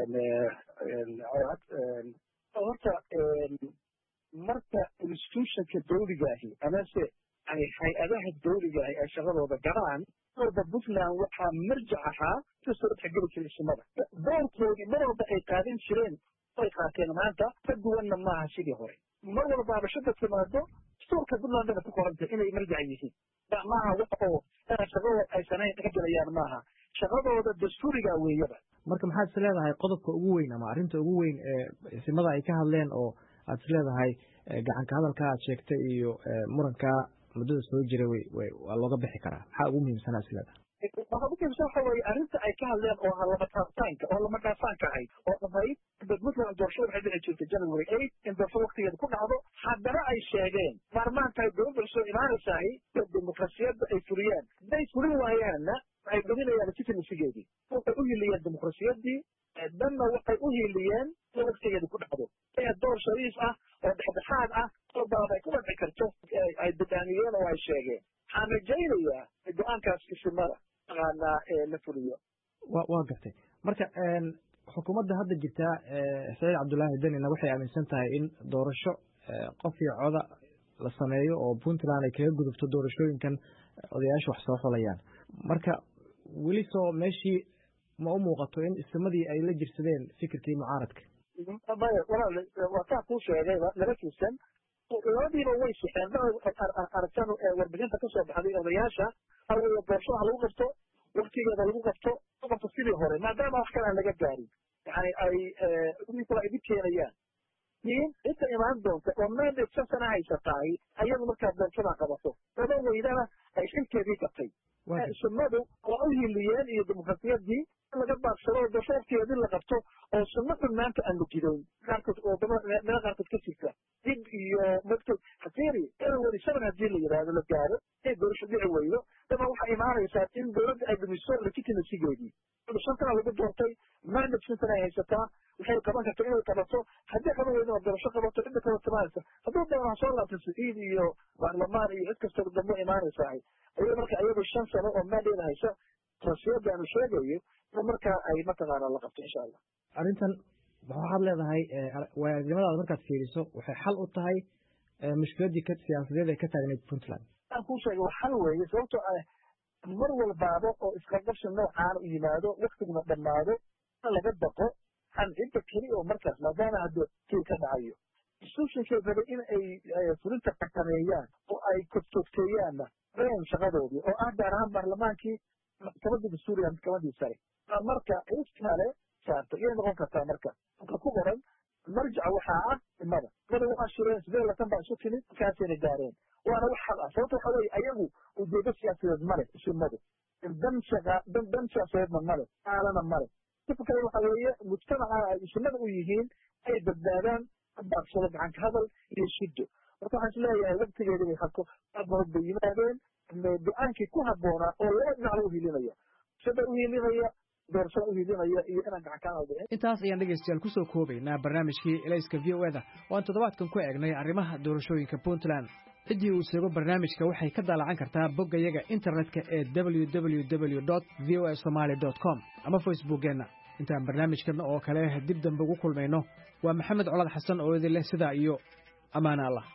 horta marka institutionka dawligaahi amase ay hay-adaha dawligaahi ay shaqadooda galaan walba puntland waxaa marjac ahaa kasoo dhexgeli jiray simada doorkoodii mar walba ay qaadan jireen ay qaateen maanta ka duwanna maaha sidii hore mar walba abashada timaado dastuurka puntlandana ku qorantay inay marjac yihiin maaha wax oo shaqadooda aysan dhexgelayaan maaha shaqadooda dastuuriga weeyaba. marka maxaad is leedahay qodobka ugu weyn ama arrinta ugu weyn ee simada ay ka hadleen oo aad is leedahay gacanka hadalka aad sheegtay iyo muranka muddada soo jiray way waa looga bixi karaa maxaa ugu muhiimsanaa is leedahay? waxaa ugu muhiimsan waxa weeye arrinta ay ka hadleen oo lama dhaafaanka oo lama dhaafaanka ahayd oo ahayd puntland doorashada waxay dhici jirtay january eight in doorasho waqtigeeda ku dhacdo haddana ay sheegeen maarmaantahay dowladda soo imaanaysahay dimuqrasiyadda ay furiyaan hadday furin waayaanna waxay dhuminayaan legitimacygeedii waxay u hiliyeen dimuqrasiyaddii danna waxay u hiliyeen in waqtigeeda ku dhacdo ee door shariif ah oo dhexdhexaad ah oo baaba ay ku dhanci karto ay badaaniyeen oo ay sheegeen waxaan rajaynayaa go-aankaas kisimada taqaanaa la fuliyo. wa waa gartay marka xukuumadda hadda jirtaa saciid cabdullaahi danina waxay aaminsan tahay in doorasho qof iyo coda la sameeyo oo puntland ay kaga gudubto doorashooyinkan odayaasha wax soo xulayaan marka weli soo meeshii ma u muuqato in istimadii ay la jirsadeen fikirkii mucaaradka? walaal waa kaa kuu sheegay laga fiirsan labadiiba way sixeen aragtan warbixinta kasoo baxday odayaasha awey doorashada lagu qabto waktigeeda lagu qabto u qabto sidii hore maadaama wax kale aan laga gaarin yani ay kula idin keenayaan in inta imaan doonta oo mandate shan sana haysatahay ayadu markaa doorashadaa qabato laba weydana ay xilkeedii qabtay sunnadu waa u hiliyeen iyo dimuqrasiyadii in laga baabsado oo doorasho waqtigeedii la qabto oo sunno xun maanta aan la jidayn qaarkood oo meelo qaarkood ka jirta dib iyo maktub xasiiri january seven haddii la yidhaahdo la gaaro ee doorasho dhici weydo daba waxay imaanaysaa in dowladda ay dhumiso legitimacygeedii shan sana lagu doortay mandate shan sana ay haysataa waxay qaban karta inay qabato haddii qaban weydo oo doorasho qabato cidda kala timaanaysa hadduu doona soo laabta saciid iyo baarlamaan iyo cid kastoo dambe imaanaysahay ayay marka ayagu shan sano oo mandate haysa rasiyada aanu sheegayo markaa ay mataqaana la qabto insha allah. arrintan waxaad leedahay waayagnimadaada markaad fiiriso waxay xal u tahay mushkiladii siyaasadeed ee ka taagnayd puntland? aan kuu sheegay waa xal weeye sababtoo ah mar walbaaba oo isqabqabsi noocaan u yimaado waktiguna dhammaado laga daqo an cidda keli oo markaas maadaama hadda kii ka dhacayo institutionkay rabay in ay fulinta xakameeyaan oo ay kogtogteeyaanna reen shaqadoodii oo ah gaar ahaan baarlamaankii maxkamadda dastuuriga maxkamadii sare marka cid kale saarta iyay noqon kartaa marka marka ku qoran marjaca waxaa ah imada mada waa shireen sidee latan baa isu timid markaasayna gaareen waana wax xal ah sababta waxa weeye ayagu ujeedo siyaasadeed male isimadu dan shaqa dan dan siyaasadeedna male aalana male sifka kale waxa weeye mujtamaca ay isimada u yihiin ay badbaadaan baabsado gacanka hadal iyo shiddo marka waxaan isleeyahay waqtigeeda bay halko abood bay yimaadeen go-aankii ku habboonaa oo laba dhinac lagu hilinaya sida u hilinaya doorashada u hilinaya iyo inaan gacankaan dhicin. intaas ayaan dhegaystayaal kusoo koobaynaa barnaamijkii elayska v o eda oo aan toddobaadkan ku eegnay arrimaha doorashooyinka puntland. ciddii uu seego barnaamijka waxay ka daalacan kartaa boggayaga internetka ee w w w dot v o a somaly dot com ama facebookkeenna. intaan barnaamijkan oo kale dib dambe ugu kulmayno waa maxamed colad xasan oo idin leh sidaa iyo ammaane allah.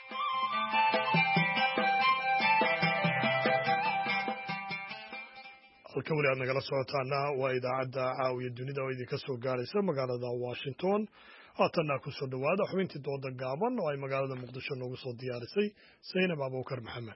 halka weli aad nagala socotaana waa idaacadda caawiya dunida oo idinka soo gaaraysa magaalada washington. haatanna ku soo dhowaada xubintii dooda gaaban oo ay magaalada muqdisho noogu soo diyaarisay saynab abuukar maxamed.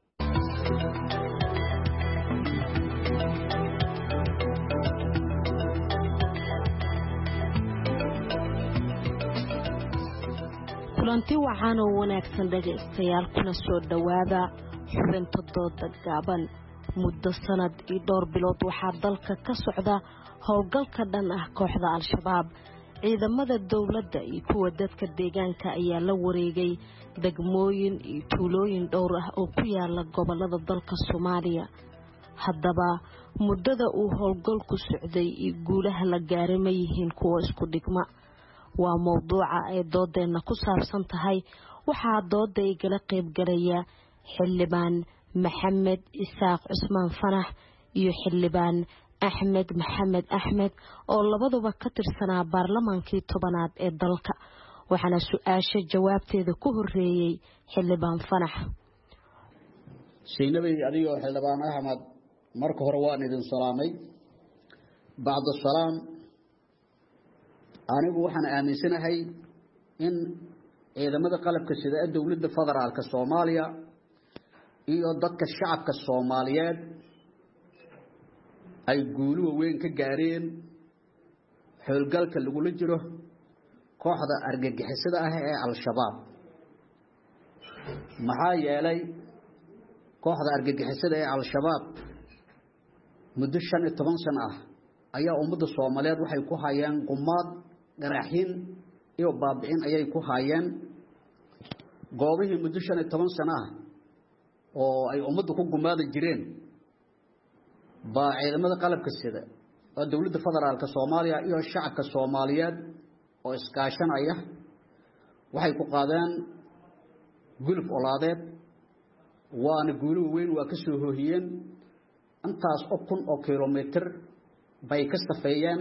kulanti waxaan oo wanaagsan dhegaystayaal kuna soo dhowaada xubinta dooda gaaban. muddo sanad iyo dhowr bilood waxaa dalka ka socda howlgalka dhan ah kooxda al-shabaab. ciidamada dowladda iyo kuwa dadka deegaanka ayaa la wareegay degmooyin iyo tuulooyin dhowr ah oo ku yaala gobolada dalka Soomaaliya. haddaba muddada uu howlgalku socday iyo guulaha la gaaray ma yihiin kuwa isku dhigma. waa mowduuca ay doodeenna ku saabsan tahay waxaa dooda igala qaybgalaya xildhibaan maxamed isaaq cusmaan fanax iyo xildhibaan axmed maxamed axmed oo labaduba ka tirsanaa baarlamaankii tobanaad ee dalka waxaana su-aasha jawaabteeda ku horeeyey xildhibaan fanax. Sheynabay adiga oo xildhibaan Axmed marka hore waan idin salaamay bacda salaam anigu waxaan aaminsanahay in ciidamada qalabka sida dawladda federaalka Soomaaliya iyo dadka shacabka Soomaaliyeed ay guulo weyn ka gaareen howlgalka lagu jiro kooxda argagixisada ah ee al-shabaab maxaa yeelay kooxda argagixisada ee al-shabaab muddo shan iyo toban sano ah ayaa ummadda Soomaaliyeed waxay ku hayeen gumaad garaxin iyo baabicin ayay ku hayeen goobihii muddo shan iyo toban sano ah oo ay ummadda ku gumaadi jireen baa ciidamada qalabka sida oo dawladda federaalka Soomaaliya iyo shacabka Soomaaliyeed oo iskaashanaya waxay ku qaadeen gulf olaadeed waana guulo weyn waa ka soo hoohiyeen intaas oo kun oo kiiloomitir bay ka safeeyeen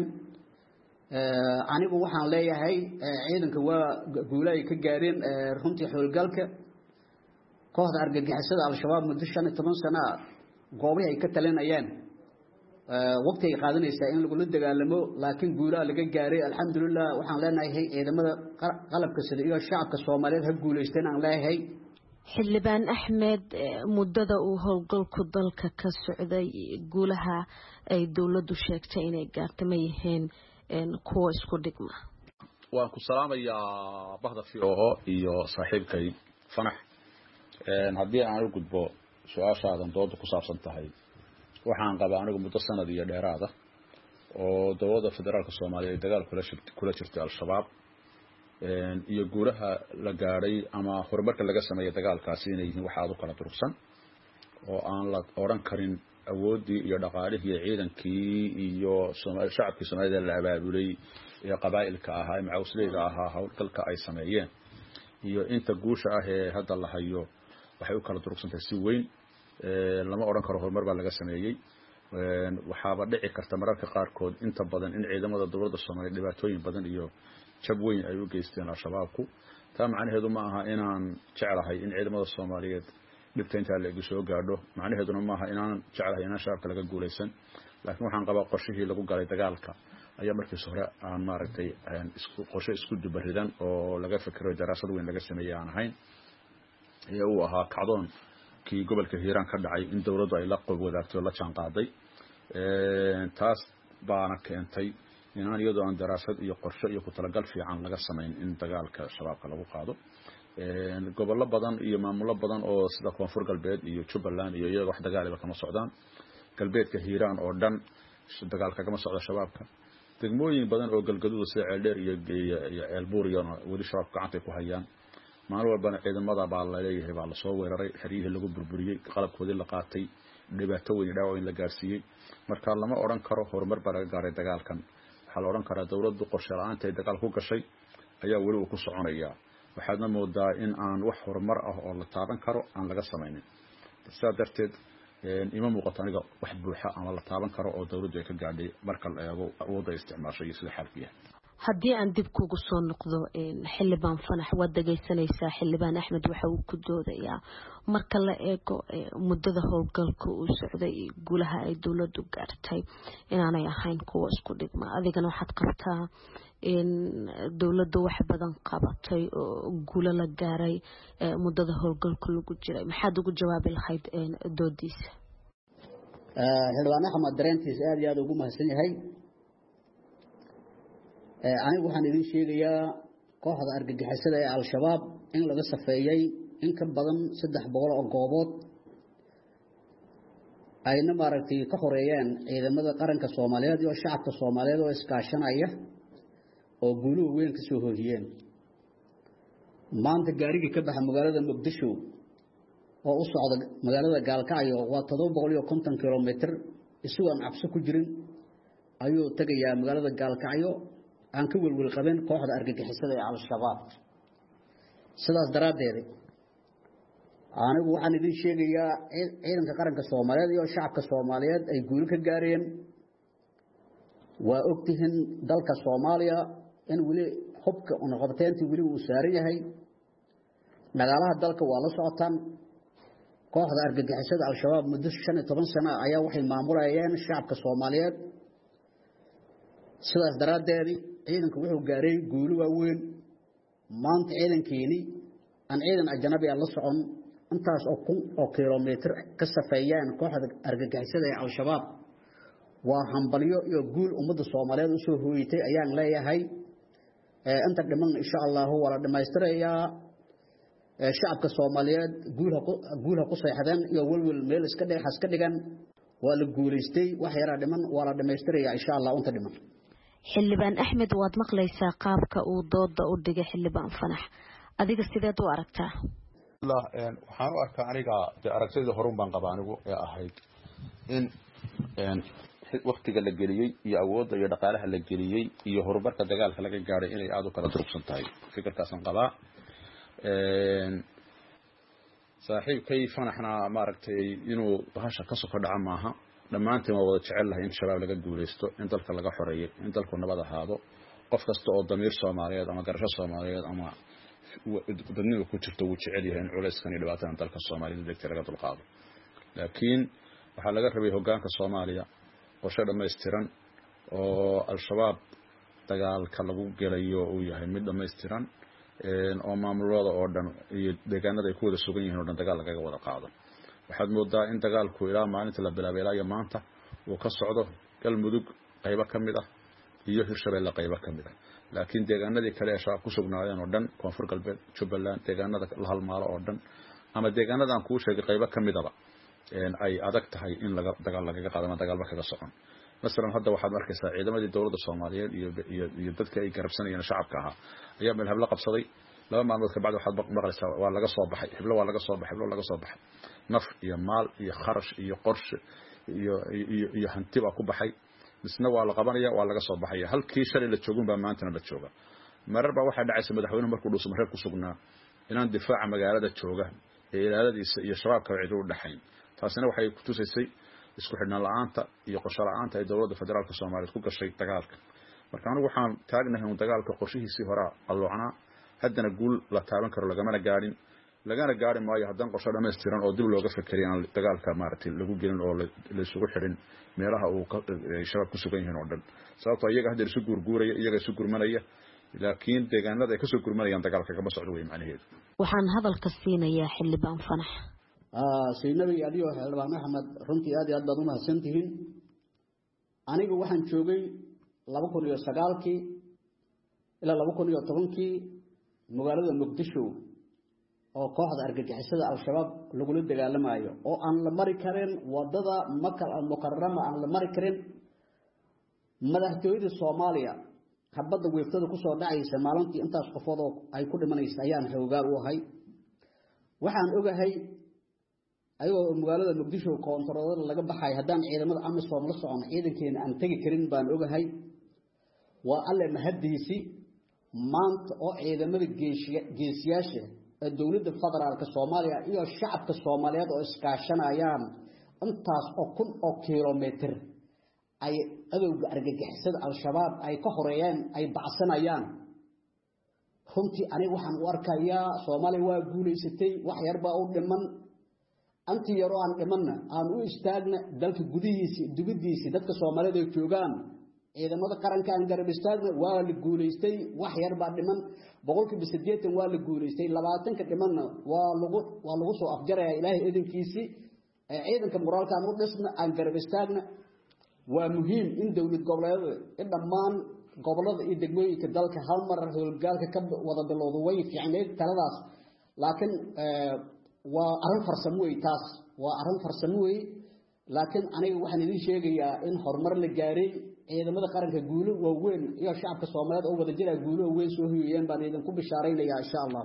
anigu waxaan leeyahay ciidanka waa guulay ka gaareen runtii howlgalka kooxda argagixisada al-shabaab muddo shan iyo toban sano goobaha ay ka talinayeen waqti ay qaadanaysaa in lagu dagaalamo laakiin guulaha laga gaaray alxamdulillah waxaan leenahay ciidamada qalabka sida iyo shacabka Soomaaliyeed ha guuleysteen aan leeyahay. xildhibaan axmed muddada uu howlgalku dalka ka socday guulaha ay dawladdu sheegtay inay gaartay ma yihiin kuwa isku dhigma. waan ku salaamayaa bahda fiico iyo saaxiibkay fanax haddii aan u gudbo su-aashaadan dooda ku saabsan tahay waxaan qabaa anigu muddo sanad iyo dheeraada oo dowladda federaalka Soomaaliya ay dagaal kula jirtay al-shabaab iyo guulaha la gaaray ama horumarka laga sameeyay dagaalkaasi inay yihiin waxa aad u kala durugsan oo aan la oran karin awoodii iyo dhaqaalihii iyo ciidankii iyo shacabkii Soomaaliyeed la abaabulay ee qabaa'ilka ahaa ee macawsleyda ahaa howlgalka ay sameeyeen iyo inta guusha ah ee hadda la hayo waxay u kala durugsantahay si weyn lama oran karo horumar baa laga sameeyay waxaaba dhici karta mararka qaarkood inta badan in ciidamada dawladda Soomaaliyeed dhibaatooyin badan iyo jab weyn ay u geysteen al-shabaabku taa macnaheedu ma aha inaan jecelahay in ciidamada Soomaaliyeed dhibta inta la igu soo gaadho macnaheeduna ma aha inaan jecelahay in shacabka laga guuleysan laakiin waxaan qabaa qorshihii lagu galay dagaalka ayaa markii hore aan maaragtay isku qorshe isku dubaridan oo laga fikiro daraasad weyn laga sameeyay aan ahayn ee uu ahaa kacdoon kii gobolka Hiiraan ka dhacay in dawladdu ay la qob wadaagto la jaan qaaday taas baana keentay inaan iyadoo aan daraasad iyo qorshe iyo ku talagal fiican laga sameyn in dagaalka shabaabka lagu qaado gobollo badan iyo maamulo badan oo sida koonfur galbeed iyo Jubbaland iyo iyaga wax dagaal kama socdaan galbeedka Hiiraan oo dhan dagaalka kama socdo shabaabka degmooyin badan oo galgaduud sida Ceeldheer iyo iyo Ceelbuur iyo wali shabaab gacanta ku hayaan maalin walbana ciidamada baa la leeyahay baa la soo weeraray xiriirihii lagu burburiyay qalabkoodii la qaatay dhibaato weyn dhaawac la gaarsiiyay marka lama oran karo horumar baa laga gaaray dagaalkan waxa la oran karaa dawladdu qorshe la'aanta ay dagaal ku gashay ayaa wali uu ku soconaya waxaadna moodaa in aan wax horumar ah oo la taaban karo aan laga samaynin sidaa darteed ima muuqato aniga wax buuxa ama la taaban karo oo dawladdu ay ka gaadhay marka la eego awoodda isticmaashay sida xalku yahay. haddii aan dib kugu soo noqdo xildhibaan fanax waad dhagaysanaysaa xildhibaan axmed waxa uu ku doodayaa marka la eego muddada howlgalka uu socday guulaha ay dawladdu gaartay inaanay ahayn kuwa isku dhigma adigana waxaad qabtaa in dawladdu wax badan qabatay oo guulo la gaaray muddada howlgalka lagu jiray maxaad ugu jawaabi lahayd doodiisa? xildhibaan axmed dareentiisa aad iyo aad ugu mahadsan yahay anigu waxaan idin sheegayaa kooxda argagixisada ee al-shabaab in laga safeeyay in ka badan saddex boqol oo goobood ayna maaragtay ka horeeyeen ciidamada qaranka Soomaaliyeed iyo shacabka Soomaaliyeed oo iskaashanaya oo guulo weyn ka soo hoohiyeen maanta gaariga ka baxa magaalada Muqdisho oo u socda magaalada Gaalkacyo waa todoba boqol iyo konton kiiloomitir isugu aan cabsi ku jirin ayuu tagayaa magaalada Gaalkacyo aan ka welwel qabin kooxda argagixisada ee al-shabaab sidaas daraaddeed anigu waxaan idin sheegayaa ciidanka qaranka Soomaaliyeed iyo shacabka Soomaaliyeed ay guul ka gaareen waa ogtihiin dalka Soomaaliya in wali hubka una qabteyntii wali uu saaran yahay dagaalaha dalka waa la socotaan kooxda argagixisada al-shabaab muddo shan iyo toban sano ayaa waxay maamulayeen shacabka Soomaaliyeed sidaas daraaddeed ciidanku wuxuu gaaray guul waaweyn maanta ciidankeeni aan ciidan ajnabi ah la socon intaas oo kun oo kiiloomitir ka safeeyaan kooxda argagixisada ee al-shabaab waa hambalyo iyo guul ummadda Soomaaliyeed u soo hooyitay ayaan leeyahay ee inta dhiman insha Allah wala dhameystirayaa ee shacabka Soomaaliyeed guulha guulha ku seexdeen iyo walwal meel iska dhigay iska dhigan waa la guuleystay wax yara dhiman wala dhameystirayaa insha Allah inta dhiman xildhibaan Axmed waad maqlaysaa qaabka uu dooda u dhigay xildhibaan Fanax adiga sideed u aragtaa la een waxaan u arkaa aniga aragtida horun baan qabaa anigu ee ahayd in een waqtiga la geliyay iyo awoodda iyo dhaqaalaha la geliyay iyo horumarka dagaalka laga gaaray inay aad u kala durugsan tahay fikirkaasan qabaa een saaxiibkay Fanaxna ma aragtay inuu bahasha ka soo dhaca maaha dhamaanteen waa wada jecel lahayn in shabaab laga guuleysto in dalka laga xoreeyo in dalku nabad ahaado qof kasta oo damiir Soomaaliyeed ama garasho Soomaaliyeed ama dadnimo ku jirto uu jecel yahay in culeyskan iyo dhibaatada dalka Soomaaliyeed degta laga dulqaado laakiin waxa laga rabay hoggaanka Soomaaliya qorshe dhameystiran oo al-shabaab dagaalka lagu gelayo uu yahay mid dhameystiran een oo maamulada oo dhan iyo deegaanada ay ku wada sugan yihiin oo dhan dagaal laga wada qaado waxaad moodaa in dagaalku ilaa maalinta la bilaabay ilaa maanta uu ka socdo galmudug qaybo kamid ah iyo hirshabeelle qaybo kamid ah laakiin deegaanadii kale ee shabaab ku sugnaayeen oo dhan koonfur galbeed Jubbaland deegaanada la halmaalo oo dhan ama deegaanada aan ku sheegay qaybo kamidaba een ay adag tahay in laga dagaal laga qaado ama dagaalba kaga socon مثلا هذا واحد مركز ciidamada dawladda Soomaaliyeed iyo iyo dadka ay garabsanayeen shacabka aha ayaa meel habla qabsaday laba maalmood ka bacdi waxaad maqlaysaa waa laga soo baxay xiblo waa laga soo baxay xiblo laga soo baxay naf iyo maal iyo kharash iyo qorshe iyo iyo iyo hanti baa ku baxay misna waa la qabanaya waa laga soo baxay halkii shalay la joogun baa maanta la jooga marar baa waxa dhacaysa madaxweynuhu markuu dhuuso mareeb ku sugnaa inaan difaaca magaalada jooga ee ilaaladiisa iyo shabaabka cid u dhaxayn taasina waxay ku tusaysay isku xidhnaan la'aanta iyo qorshe la'aanta ay dawladda federaalka Soomaaliyeed ku gashay dagaalka marka anigu waxaan taagnahay in dagaalka qorshihiisii hore alloocna haddana guul la taaban karo lagama gaarin lagana gaari maayo haddana qorshe dhameystiran oo dib looga fikiriyay in dagaalka maartay lagu gelin oo la isugu xidhin meelaha uu shabaab ku sugan yahay oo dhan sababtoo iyaga hadda isu gurguuraya iyaga isu gurmanaya laakiin deegaanada ay ka soo gurmanayaan dagaalka kama socdo way macnaheedu waxaan hadalka siinayaa xildhibaan Fanax سيدنا علي وحلبان أحمد رنتي هذه أدبا ما سنتهين أنا جو واحد شوقي لابكون يسقالكي إلى لابكون يطبنكي مقالة مقدشو أو قاعد أرجع حسد على الشباب لقول الدجال ما يو أو أن المريكرين وضدا مكة المكرمة أن المريكرين ماذا تريد الصوماليا حبض ويفتدوا كسر داعي سمالنتي أنت أسقفوا أي كل من يستعين حوجار وهاي وحن أجهي ayuu magaalada Muqdisho koontaroolada laga baxay hadaan ciidamada amisom la socon ciidankeena aan tagi karin baan ogahay waa alle mahadiisi maanta oo ciidamada geesiyaasha ee dawladda federaalka Soomaaliya iyo shacabka Soomaaliyeed oo iskaashanayaan intaas oo kun oo kiiloomitir ay adowga argagixisada al-shabaab ay ka horeeyeen ay bacsanayaan runtii aniga waxaan u arkayaa Soomaaliya waa guuleysatay wax yar baa u dhiman أنت يروان إمنا أن أستاجنا ذلك جديسي دبديسي ذلك الصومالي يجوجان إذا ما ذكرن كان جرب استاجنا والجوليستي وحير بعد من بقولك بسديت والجوليستي لبعتن كتمنا واللغو واللغوص أفجر يا إلهي إذن كيسي إذن كمرال كان ربنا أن جرب استاجنا ومهم إن دولة قبلة إن مان قبلة إدقوي كذلك هالمر هالجال كب وضد الوضوي في عملية ثلاث لكن آه وأرن فرسموي تاس وأرن فرسموي لكن أنا واحد يدين شيء يا إن حرمر الجاري إذا ما ذكرن كجولو وين يا شعب الصومالي أو بدجيل جولو وين سوهي ين بعد إذا كوب الشارين يا إن شاء الله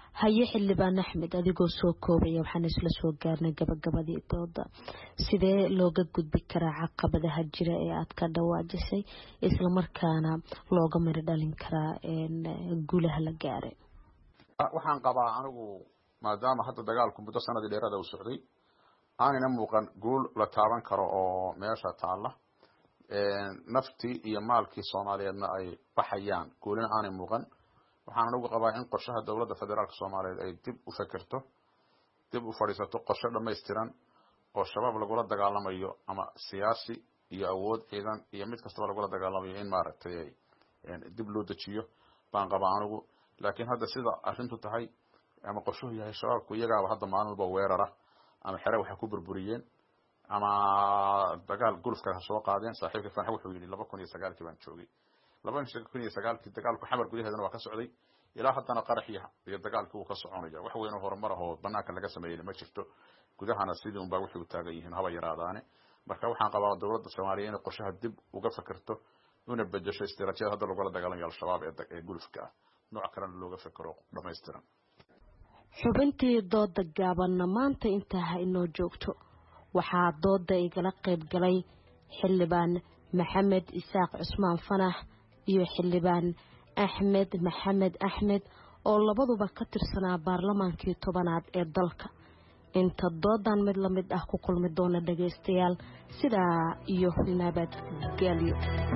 haye xildhibaan axmed adigoo soo koobaya waxaan isla soo gaarnay gabagabadii dooda sidee looga gudbi karaa caqabadaha jira ee aad ka dhawaajisay islamarkaana looga mari dhalin karaa guulaha la gaaray waxaan qabaa anigu maadaama hadda dagaalku muddo sanadii dheerada uu socday aanina muuqan guul la taaban karo oo meesha taalla naftii iyo maalkii Soomaaliyeedna ay baxayaan guulina aanay muuqan waxaan anigu qabaa in qorshaha dawladda federaalka Soomaaliyeed ay dib u fikirto dib u fadhiisato qorshe dhameystiran oo shabaab lagula dagaalamayo ama siyaasi iyo awood ciidan iyo mid kasta lagula dagaalamayo in maaragtay dib loo dejiyo baan qabaa anigu laakiin hadda sida arrintu tahay ama qorshuhu yahay shabaabku iyaga hadda maalin walba weerara ama xere waxa ku burburiyeen ama dagaal gulufka soo qaadeen saaxiibka fanax wuxuu yiri laba kun iyo sagaal baan joogay laba kun iyo sagaal dagaalku xamar gudaheedana waa ka socday ilaa haddana qaraxiya iyo dagaalku uu ka soconaya wax weyn oo horumar ah oo banaanka laga sameeyay ma jirto gudahana sidii un baa wuxuu taagan yihiin haba yaraadaane marka waxaan qabaa dawladda Soomaaliyeed in qorshaha dib uga fikirto una bedesho istiraatiijiyad hadda lagu la dagaalamayo al-shabaab ee gulufka nooc kale looga fikiro dhameystiran xubintii dooda gaabanna maanta intaa inoo joogto waxaa dooda igala qayb galay xildhibaan maxamed isaaq cusmaan fanax iyo xildhibaan axmed maxamed axmed oo labaduba ka tirsanaa baarlamaankii tobanaad ee dalka inta doodan mid lamid ah ku kulmi doona dhageystayaal sidaa iyo nabadgelyo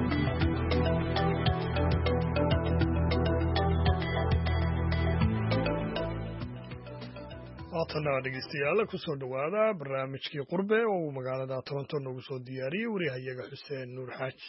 haatana dhegeystayaal kusoo dhawaada barnaamijkii qurbe oo uu magaalada Toronto noogu soo diyaariyey wariyahayaga Xuseen Nuur Xaaji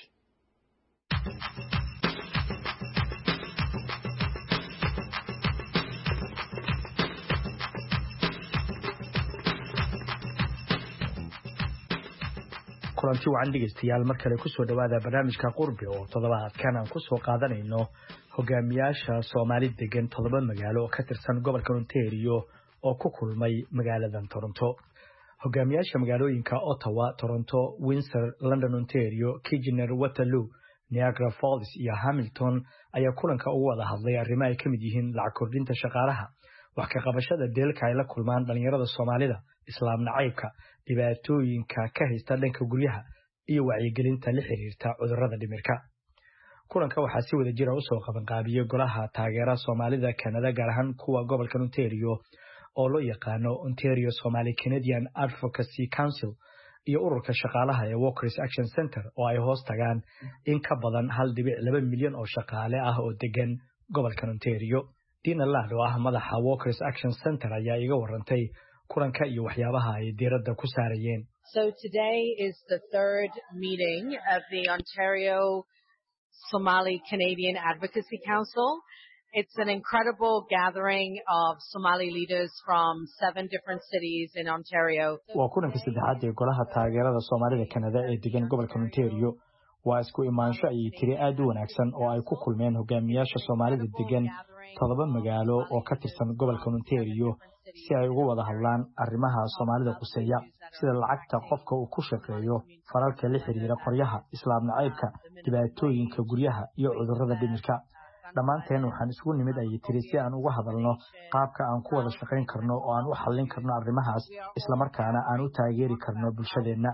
kulanti wacan dhegeystayaal mar kale kusoo dhawaada barnaamijka qurbe oo toddobaadkan aan kusoo qaadanayno hogaamiyaasha Soomaali degan toddoba magaalo oo ka tirsan gobolka Ontario oo ku kulmay magaalada Toronto hogaamiyaasha magaalooyinka Ottawa, Toronto, Windsor, London, Ontario, Kitchener, Waterloo, Niagara Falls iyo Hamilton ayaa kulanka ugu wada hadlay arrimo ay kamid yihiin lacag kordhinta shaqaalaha wax ka qabashada deelka ay la kulmaan dhalinyarada Soomaalida islaam nacaybka dhibaatooyinka ka haysta dhanka guryaha iyo wacyigelinta la xiriirta cudurrada dhimirka kulanka waxaa si wada jira u soo qaban qaabiyay golaha taageera Soomaalida Canada gaar ahaan kuwa gobolka Ontario oo loo yaqaano Ontario Somali Canadian Advocacy Council iyo ururka shaqaalaha ee Workers Action Center oo ay hoos tagaan in ka badan hal dhibic laba milyan oo shaqaale ah oo degan gobolka Ontario Dina Ladd oo ah madaxa Workers Action Center ayaa iga warantay kulanka iyo waxyaabaha ay diiradda ku saarayeen. So today is the third meeting of the Ontario Somali Canadian Advocacy Council. It's an incredible gathering of Somali leaders from seven different cities in Ontario. Waa kulanka saddexaad ee golaha taageerada Soomaalida Canada ee degan gobolka Ontario. Waa isku imaansho ay tiri aad u wanaagsan oo ay ku kulmeen hogaamiyaasha Soomaalida degan toddoba magaalo oo ka tirsan gobolka Ontario si ay uga wada hadlaan arrimaha Soomaalida quseeya sida lacagta qofka uu ku shaqeeyo faralka la xiriira qoryaha islaam nacaybka dhibaatooyinka guryaha iyo cudurrada dhimirka dhamaanteen waxaan isugu nimid ay tiri si aan uga hadalno qaabka aan ku wada shaqayn karno oo aan u xallin karno arrimahaas isla markaana aan u taageeri karno bulshadeena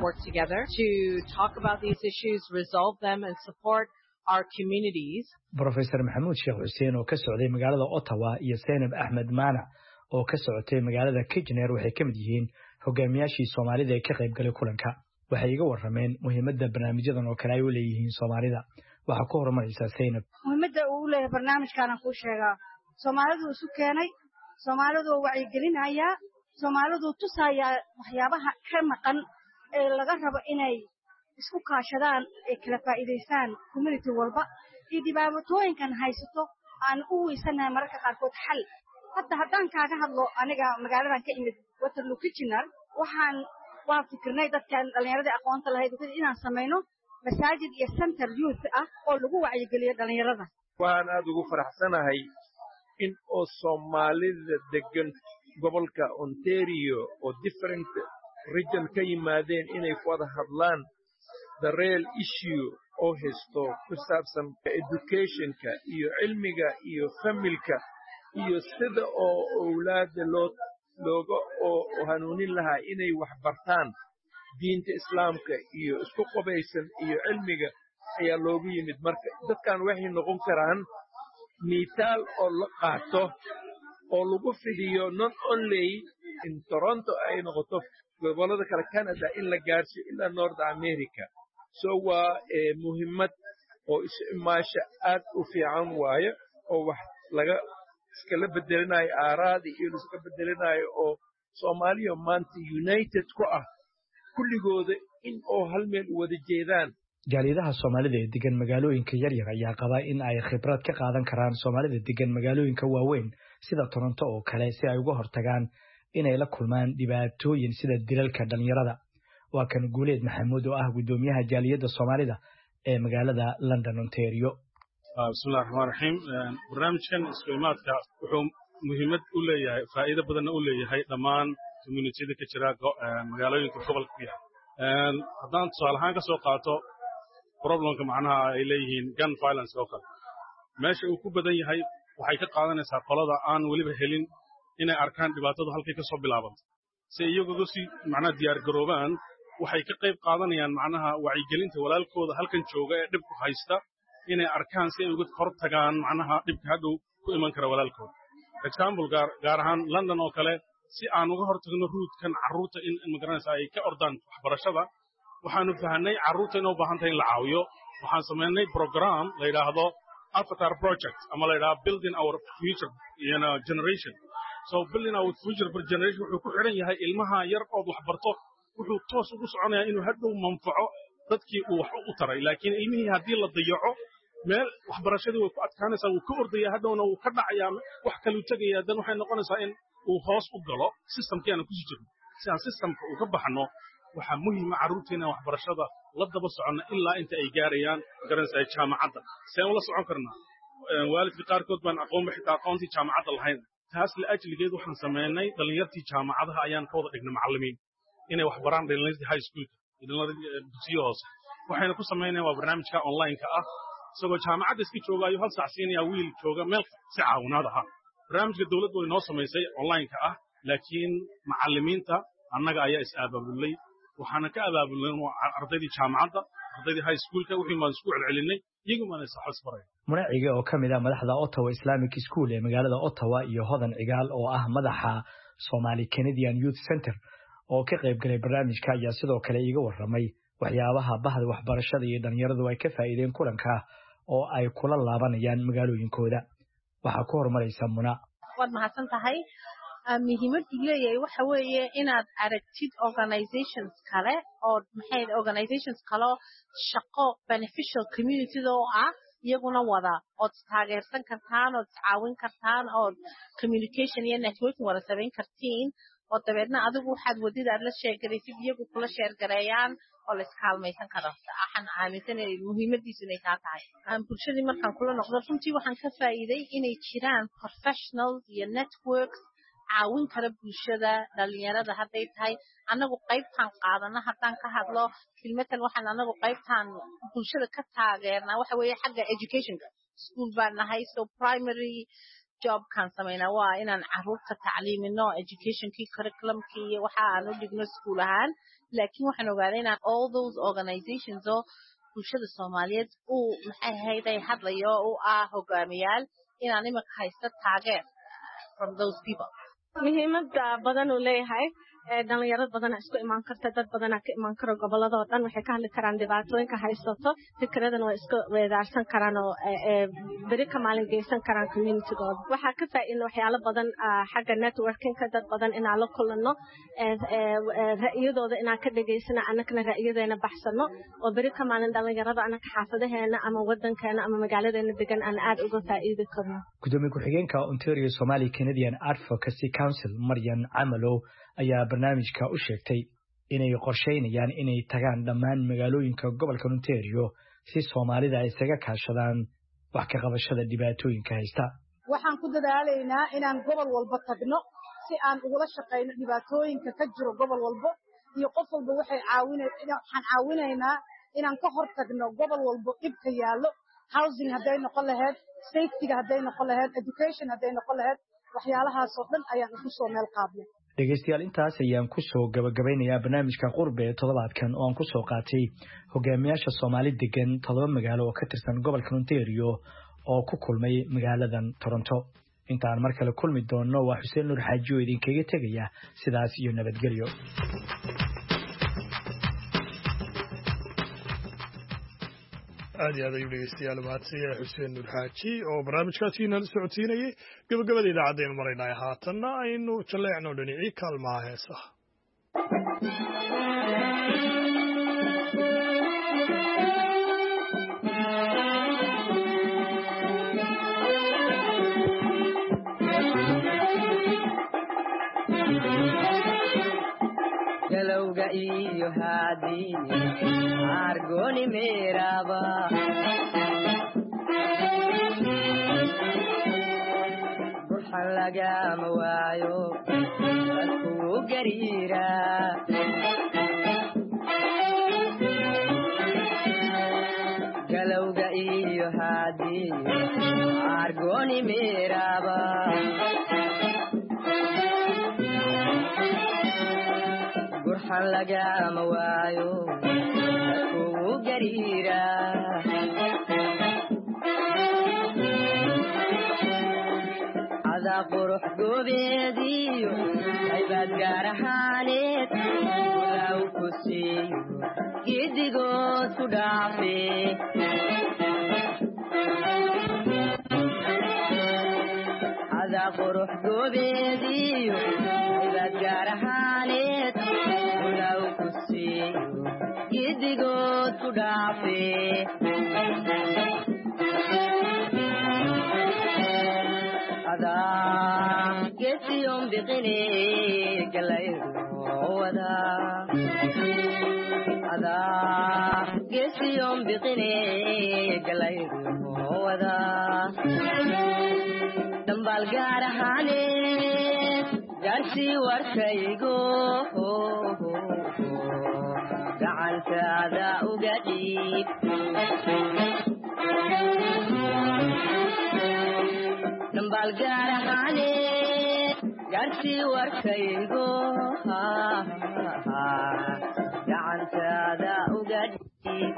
our communities. Professor Maxamuud Sheekh Xuseen oo ka socday magaalada Ottawa iyo Zainab Ahmed Maana oo ka socotay magaalada Kitchener waxay kamid yihiin hogaamiyaashii Soomaalida ee ka qayb galay kulanka waxay iga warameen muhiimadda barnaamijyadan oo kale ay u leeyihiin Soomaalida waxa ku horumaraysa Zainab muhiimadda uu leeyahay barnaamijkan ku sheegaa Soomaalidu isu keenay Soomaalidu wacyi gelinaya Soomaalidu tusaya waxyaabaha ka maqan ee laga rabo inay isku kaashadaan ee kala faa'iideystaan community walba iyo dhibaatooyinkan haysto aan u weysanahay mararka qaarkood xal hadda haddaan kaaga hadlo aniga magaaladan ka imid Waterloo Kitchener waxaan waa fikirnay dadkan dhalinyarada aqoonta lahayd inaan sameeyno masaajid iyo center youth ah oo lagu wacyigeliyo dhalinyarada waxaan aad ugu faraxsanahay in oo Soomaalida degan gobolka Ontario oo different region ka yimaadeen inay wada hadlaan the real issue oo haysto ku saabsan educationka iyo cilmiga iyo familka iyo sida oo owlaadda loo looga oo hanuunin lahaa inay wax bartaan diinta islaamka iyo isku qabaysan iyo cilmiga ayaa loogu yimid marka dadkan waxay noqon karaan miitaal oo la qaato oo lagu fidiyo not only in Toronto ay noqoto gobolada kale Canada in la gaarsiyo ilaa North America so waa muhiimad oo ismaasha aad u fiican waaye oo wax laga iskala bedelinayo aaraadi iyo iska bedelinayo oo Soomaaliya maanta united ku ah kulligooda in oo hal meel wada jeedaan jaaliyadaha Soomaalida ee degan magaalooyinka yaryar ayaa qaba in ay khibrad ka qaadan karaan Soomaalida degan magaalooyinka waaweyn sida Toronto oo kale si ay uga hortagaan inay la kulmaan dhibaatooyin sida dilalka dhalinyarada waa kan Guuleed Maxamuud oo ah gudoomiyaha jaaliyada Soomaalida ee magaalada London Ontario bismillaahir rahmaanir rahiim barnaamijkan isku-imaadka wuxuu muhiimad u leeyahay faa'iido badan u leeyahay dhammaan community-da ka jira magaalooyinka gobolka ku yaal haddaan tusaale ahaan ka soo qaato problemka macnaha ay leeyihiin gun violence oo kale meesha uu ku badan yahay waxay ka qaadanaysaa qolada aan weliba helin inay arkaan dhibaatadu halkay ka soo bilaabanto si iyagu si macnaha diyaar garoobaan waxay ka qayb qaadanayaan macnaha wacyigelinta walaalkooda halkan jooga ee dhibku haysta inay arkaan si ay uga hortagaan macnaha dhibka hadhow ku iman kara walaalkooda example gaar gaar ahaan London oo kale si aan uga hortagno ruudkan carruurta in immigrants ay ka ordaan waxbarashada waxaanu fahanay carruurta inuu baahan tahay in la caawiyo waxaan sameynay program la yiraahdo Avatar project ama la yiraahdo building our future you know generation so building our future generation wuxuu ku xiran yahay ilmaha yar oo wax barto wuxuu toos ugu soconayaa inuu hadhow manfaco dadkii uu wax u taray laakiin ilmihii haddii la dayaco meel waxbarashadii way ku adkaanaysaa wuu ka ordayaa hadhowna wuu ka dhacayaa wax kale u tegayaa dan waxay noqonaysaa in uu hoos u galo systemkii aan ku sii jirno si aan systemka uga baxno waxaa muhiima carruurteena waxbarashada la daba socono ilaa inta ay gaarayaan garanaysaa jaamacadda seen ula socon karnaa waalidka qaarkood baan aqoon xitaa aqoontii jaamacadda lahayn taas la ajligeed waxaan sameynay dhalinyartii jaamacadaha ayaan ka wada dhignay macallimiin inay wax baraan dhalinyartii high school dhalinyartii dugsiyo hoose waxayna ku sameynayaan waa barnaamijka online-ka ah isagoo jaamacadda iska joogaayo hal saac siinaya wiil jooga meel si caawinaad aha barnaamijka dawladdu way noo samaysay online-ka ah laakiin macallimiinta annaga ayaa is abaabulay waxaana ka abaabulnay ardaydii jaamacadda ardaydii high schoolka wixii maan isku celcelinay iyagu maan is baray munaciga oo ka mid ah madaxda Ottawa Islamic School ee magaalada Ottawa iyo Hodan Cigaal oo ah madaxa Somali Canadian Youth Center oo ka qayb galay barnaamijka ayaa sidoo kale iiga warramay waxyaabaha bahda waxbarashada iyo dhalinyaradu ay ka faa'iideen kulanka oo ay kula laabanayaan magaalooyinkooda waxa ku horumaraysa Muna waad mahadsan tahay muhiimadu leeyahay waxa weeye inaad aragtid organizations kale oo maxay organizations kale shaqo beneficial community oo ah iyaguna wada oo taageersan kartaan oo caawin kartaan oo communication iyo networking wada sameyn kartiin oo dabeedna adigu waxaad wadida aad la sheegaraysid iyagu kula sheergareeyaan oo la iskaalmaysan karo waxaan aaminsanay muhiimadiisu inay tahay aan bulshadii markaan kula noqdo runtii waxaan ka faa'iiday inay jiraan professionals iyo networks caawin kara bulshada dhalinyarada hadday tahay annagu qaybtaan qaadana haddaan ka hadlo filmatan waxaan annagu qaybtaan bulshada ka taageernaa waxa weeye xagga educationka school baan nahay so primary job kan sameynaa waa inaan carruurta tacliimino educationkii curriculumkii iyo waxa aan u dhigno school ahaan laakiin waxaan ogaaday inaan all those organizations oo bulshada Soomaaliyeed uu maxay ahayd ay hadlayo oo ah hogaamiyaal inaan imika haysto taageer from those people muhiimada badan uu leeyahay dhalinyarad badan isku imaan karta dad badan ka imaan karo gobolada oo dhan waxay ka hadli karaan dhibaatooyinka haysto fikradan way isku weedaarsan karaan oo bari ka maalin geysan karaan community-gooda waxa ka faa'iido waxyaalo badan xagga networking-ka dad badan inaan la kulano ra'yadooda inaan ka dhageysano annagana ra'yadeena baxsano oo bari ka maalin dhalinyarada annaka xaafadaheena ama wadankeena ama magaaladeena degan aan aad uga faa'iidi karno gudoomiye ku-xigeenka Ontario Somali Canadian Advocacy Council Maryan Camalow ayaa barnaamijka u sheegtay inay qorsheynayaan inay tagaan dhammaan magaalooyinka gobolka Ontario si Soomaalida ay isaga kaashadaan wax ka qabashada dhibaatooyinka haysta waxaan ku dadaalaynaa inaan gobol walba tagno si aan uga shaqeyno dhibaatooyinka ka jiro gobol walba iyo qof walba waxay caawinayaan waxaan caawinaynaa inaan ka hortagno gobol walba dhibka yaalo housing haday noqon lahayd safetyga hadday noqon lahayd education hadday noqon lahayd waxyaalahaasoo dhan ayaan isku soo meel qaadnay dhegeystayaal intaas ayaan kusoo gabagabeynayaa barnaamijka qurbe ee toddobaadkan oo aan kusoo qaatay hogaamiyaasha Soomaali degan toddoba magaalo oo ka tirsan gobolka Ontario oo ku kulmay magaaladan Toronto intaan mar kale kulmi doono waa Xuseen Nuur Xaaji oo idinkaga tegaya sidaas iyo nabadgelyo aad iyo aad ayuu dhegeystayaal mahadsanyahay Xuseen Nuur Xaaji oo barnaamijkaasi nala socodsiinayay gabagabada idaacaddeenu maraynaa haatanna aynu jaleecno dhinacii kaalmaha heesaha galowga iyo haadii argoni meeraba burxan lagama waayo dadkuu gariira galowga iyo haadii argoni meeraba burxan lagama waayo dadkuu gariira adaa qurux goobeediyo aybaad gaar ahaaneed walaaw ku siiyo giddigood ku dhaafe adaa qurux goobeediyo aybaad gaar ahaaneed walaaw ku siiyo giddigood ku dhaafe adaa gesiyon biqine galayroowada adaa gesiyon biqine galayroowada dambaal gaar ahaane gaarsii warkaygo gacantaada uga dhiib dambaal gaar ahaane gaarsii warkaygo gacantaada uga dhiib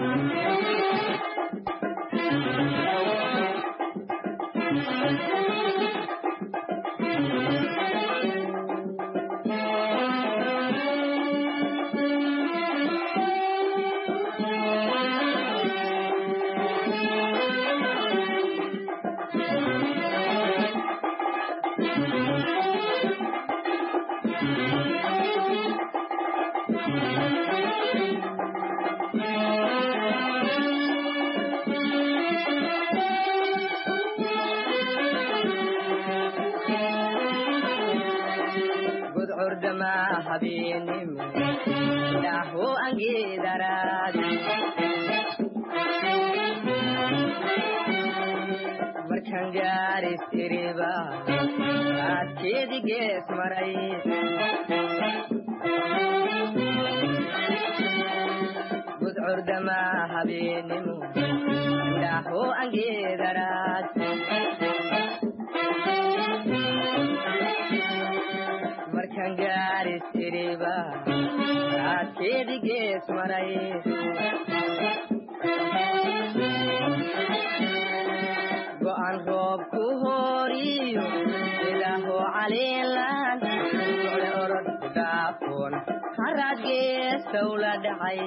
habeenimo dhaho angeedaraadi markaan gaaris iriba aadkeedi gees maray gudcurdama habeenimo dhaho angeedaraad markaan gaaris iriba aadkeedi gees maray go'an roob ku horiyo ilaaho caleelaan ole orod ku dhaafoon haraad geestow la dhacay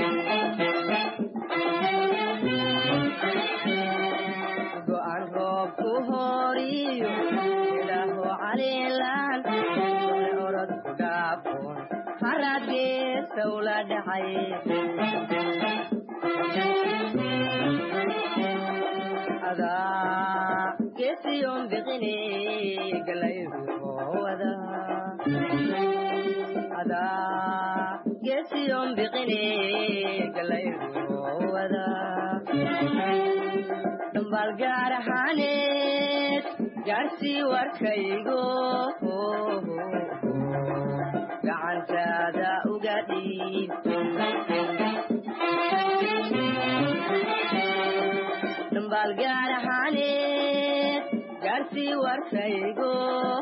go'an roob ku horiyo ilaaho caleelaan ole orod ku dhaafoon haraad geestow la dhacay adaa gesiyon biqine galayroowada adaa gesiyon biqine galayroowada dambaal gaar ahaaneed gaarsii warkaygo gacantaada uga dhiib dambaal gaar ahaaneed geesi warkaygo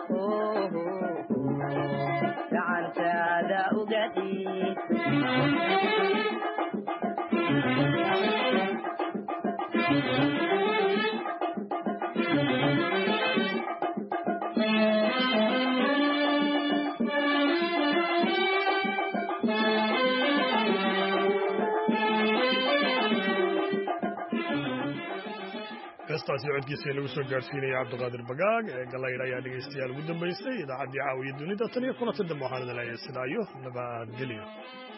gacantaada uga dhiib heestaasi codkiisa lagu soo gaarsiinaya cabdiqaadir bagaag ee galaydh ayaa dhegaystayaal ugu dambaysay idaacaddii caawiya dunida tan iyo kulanta dambe waxaan idin leeyahay sidaa iyo nabadgelyo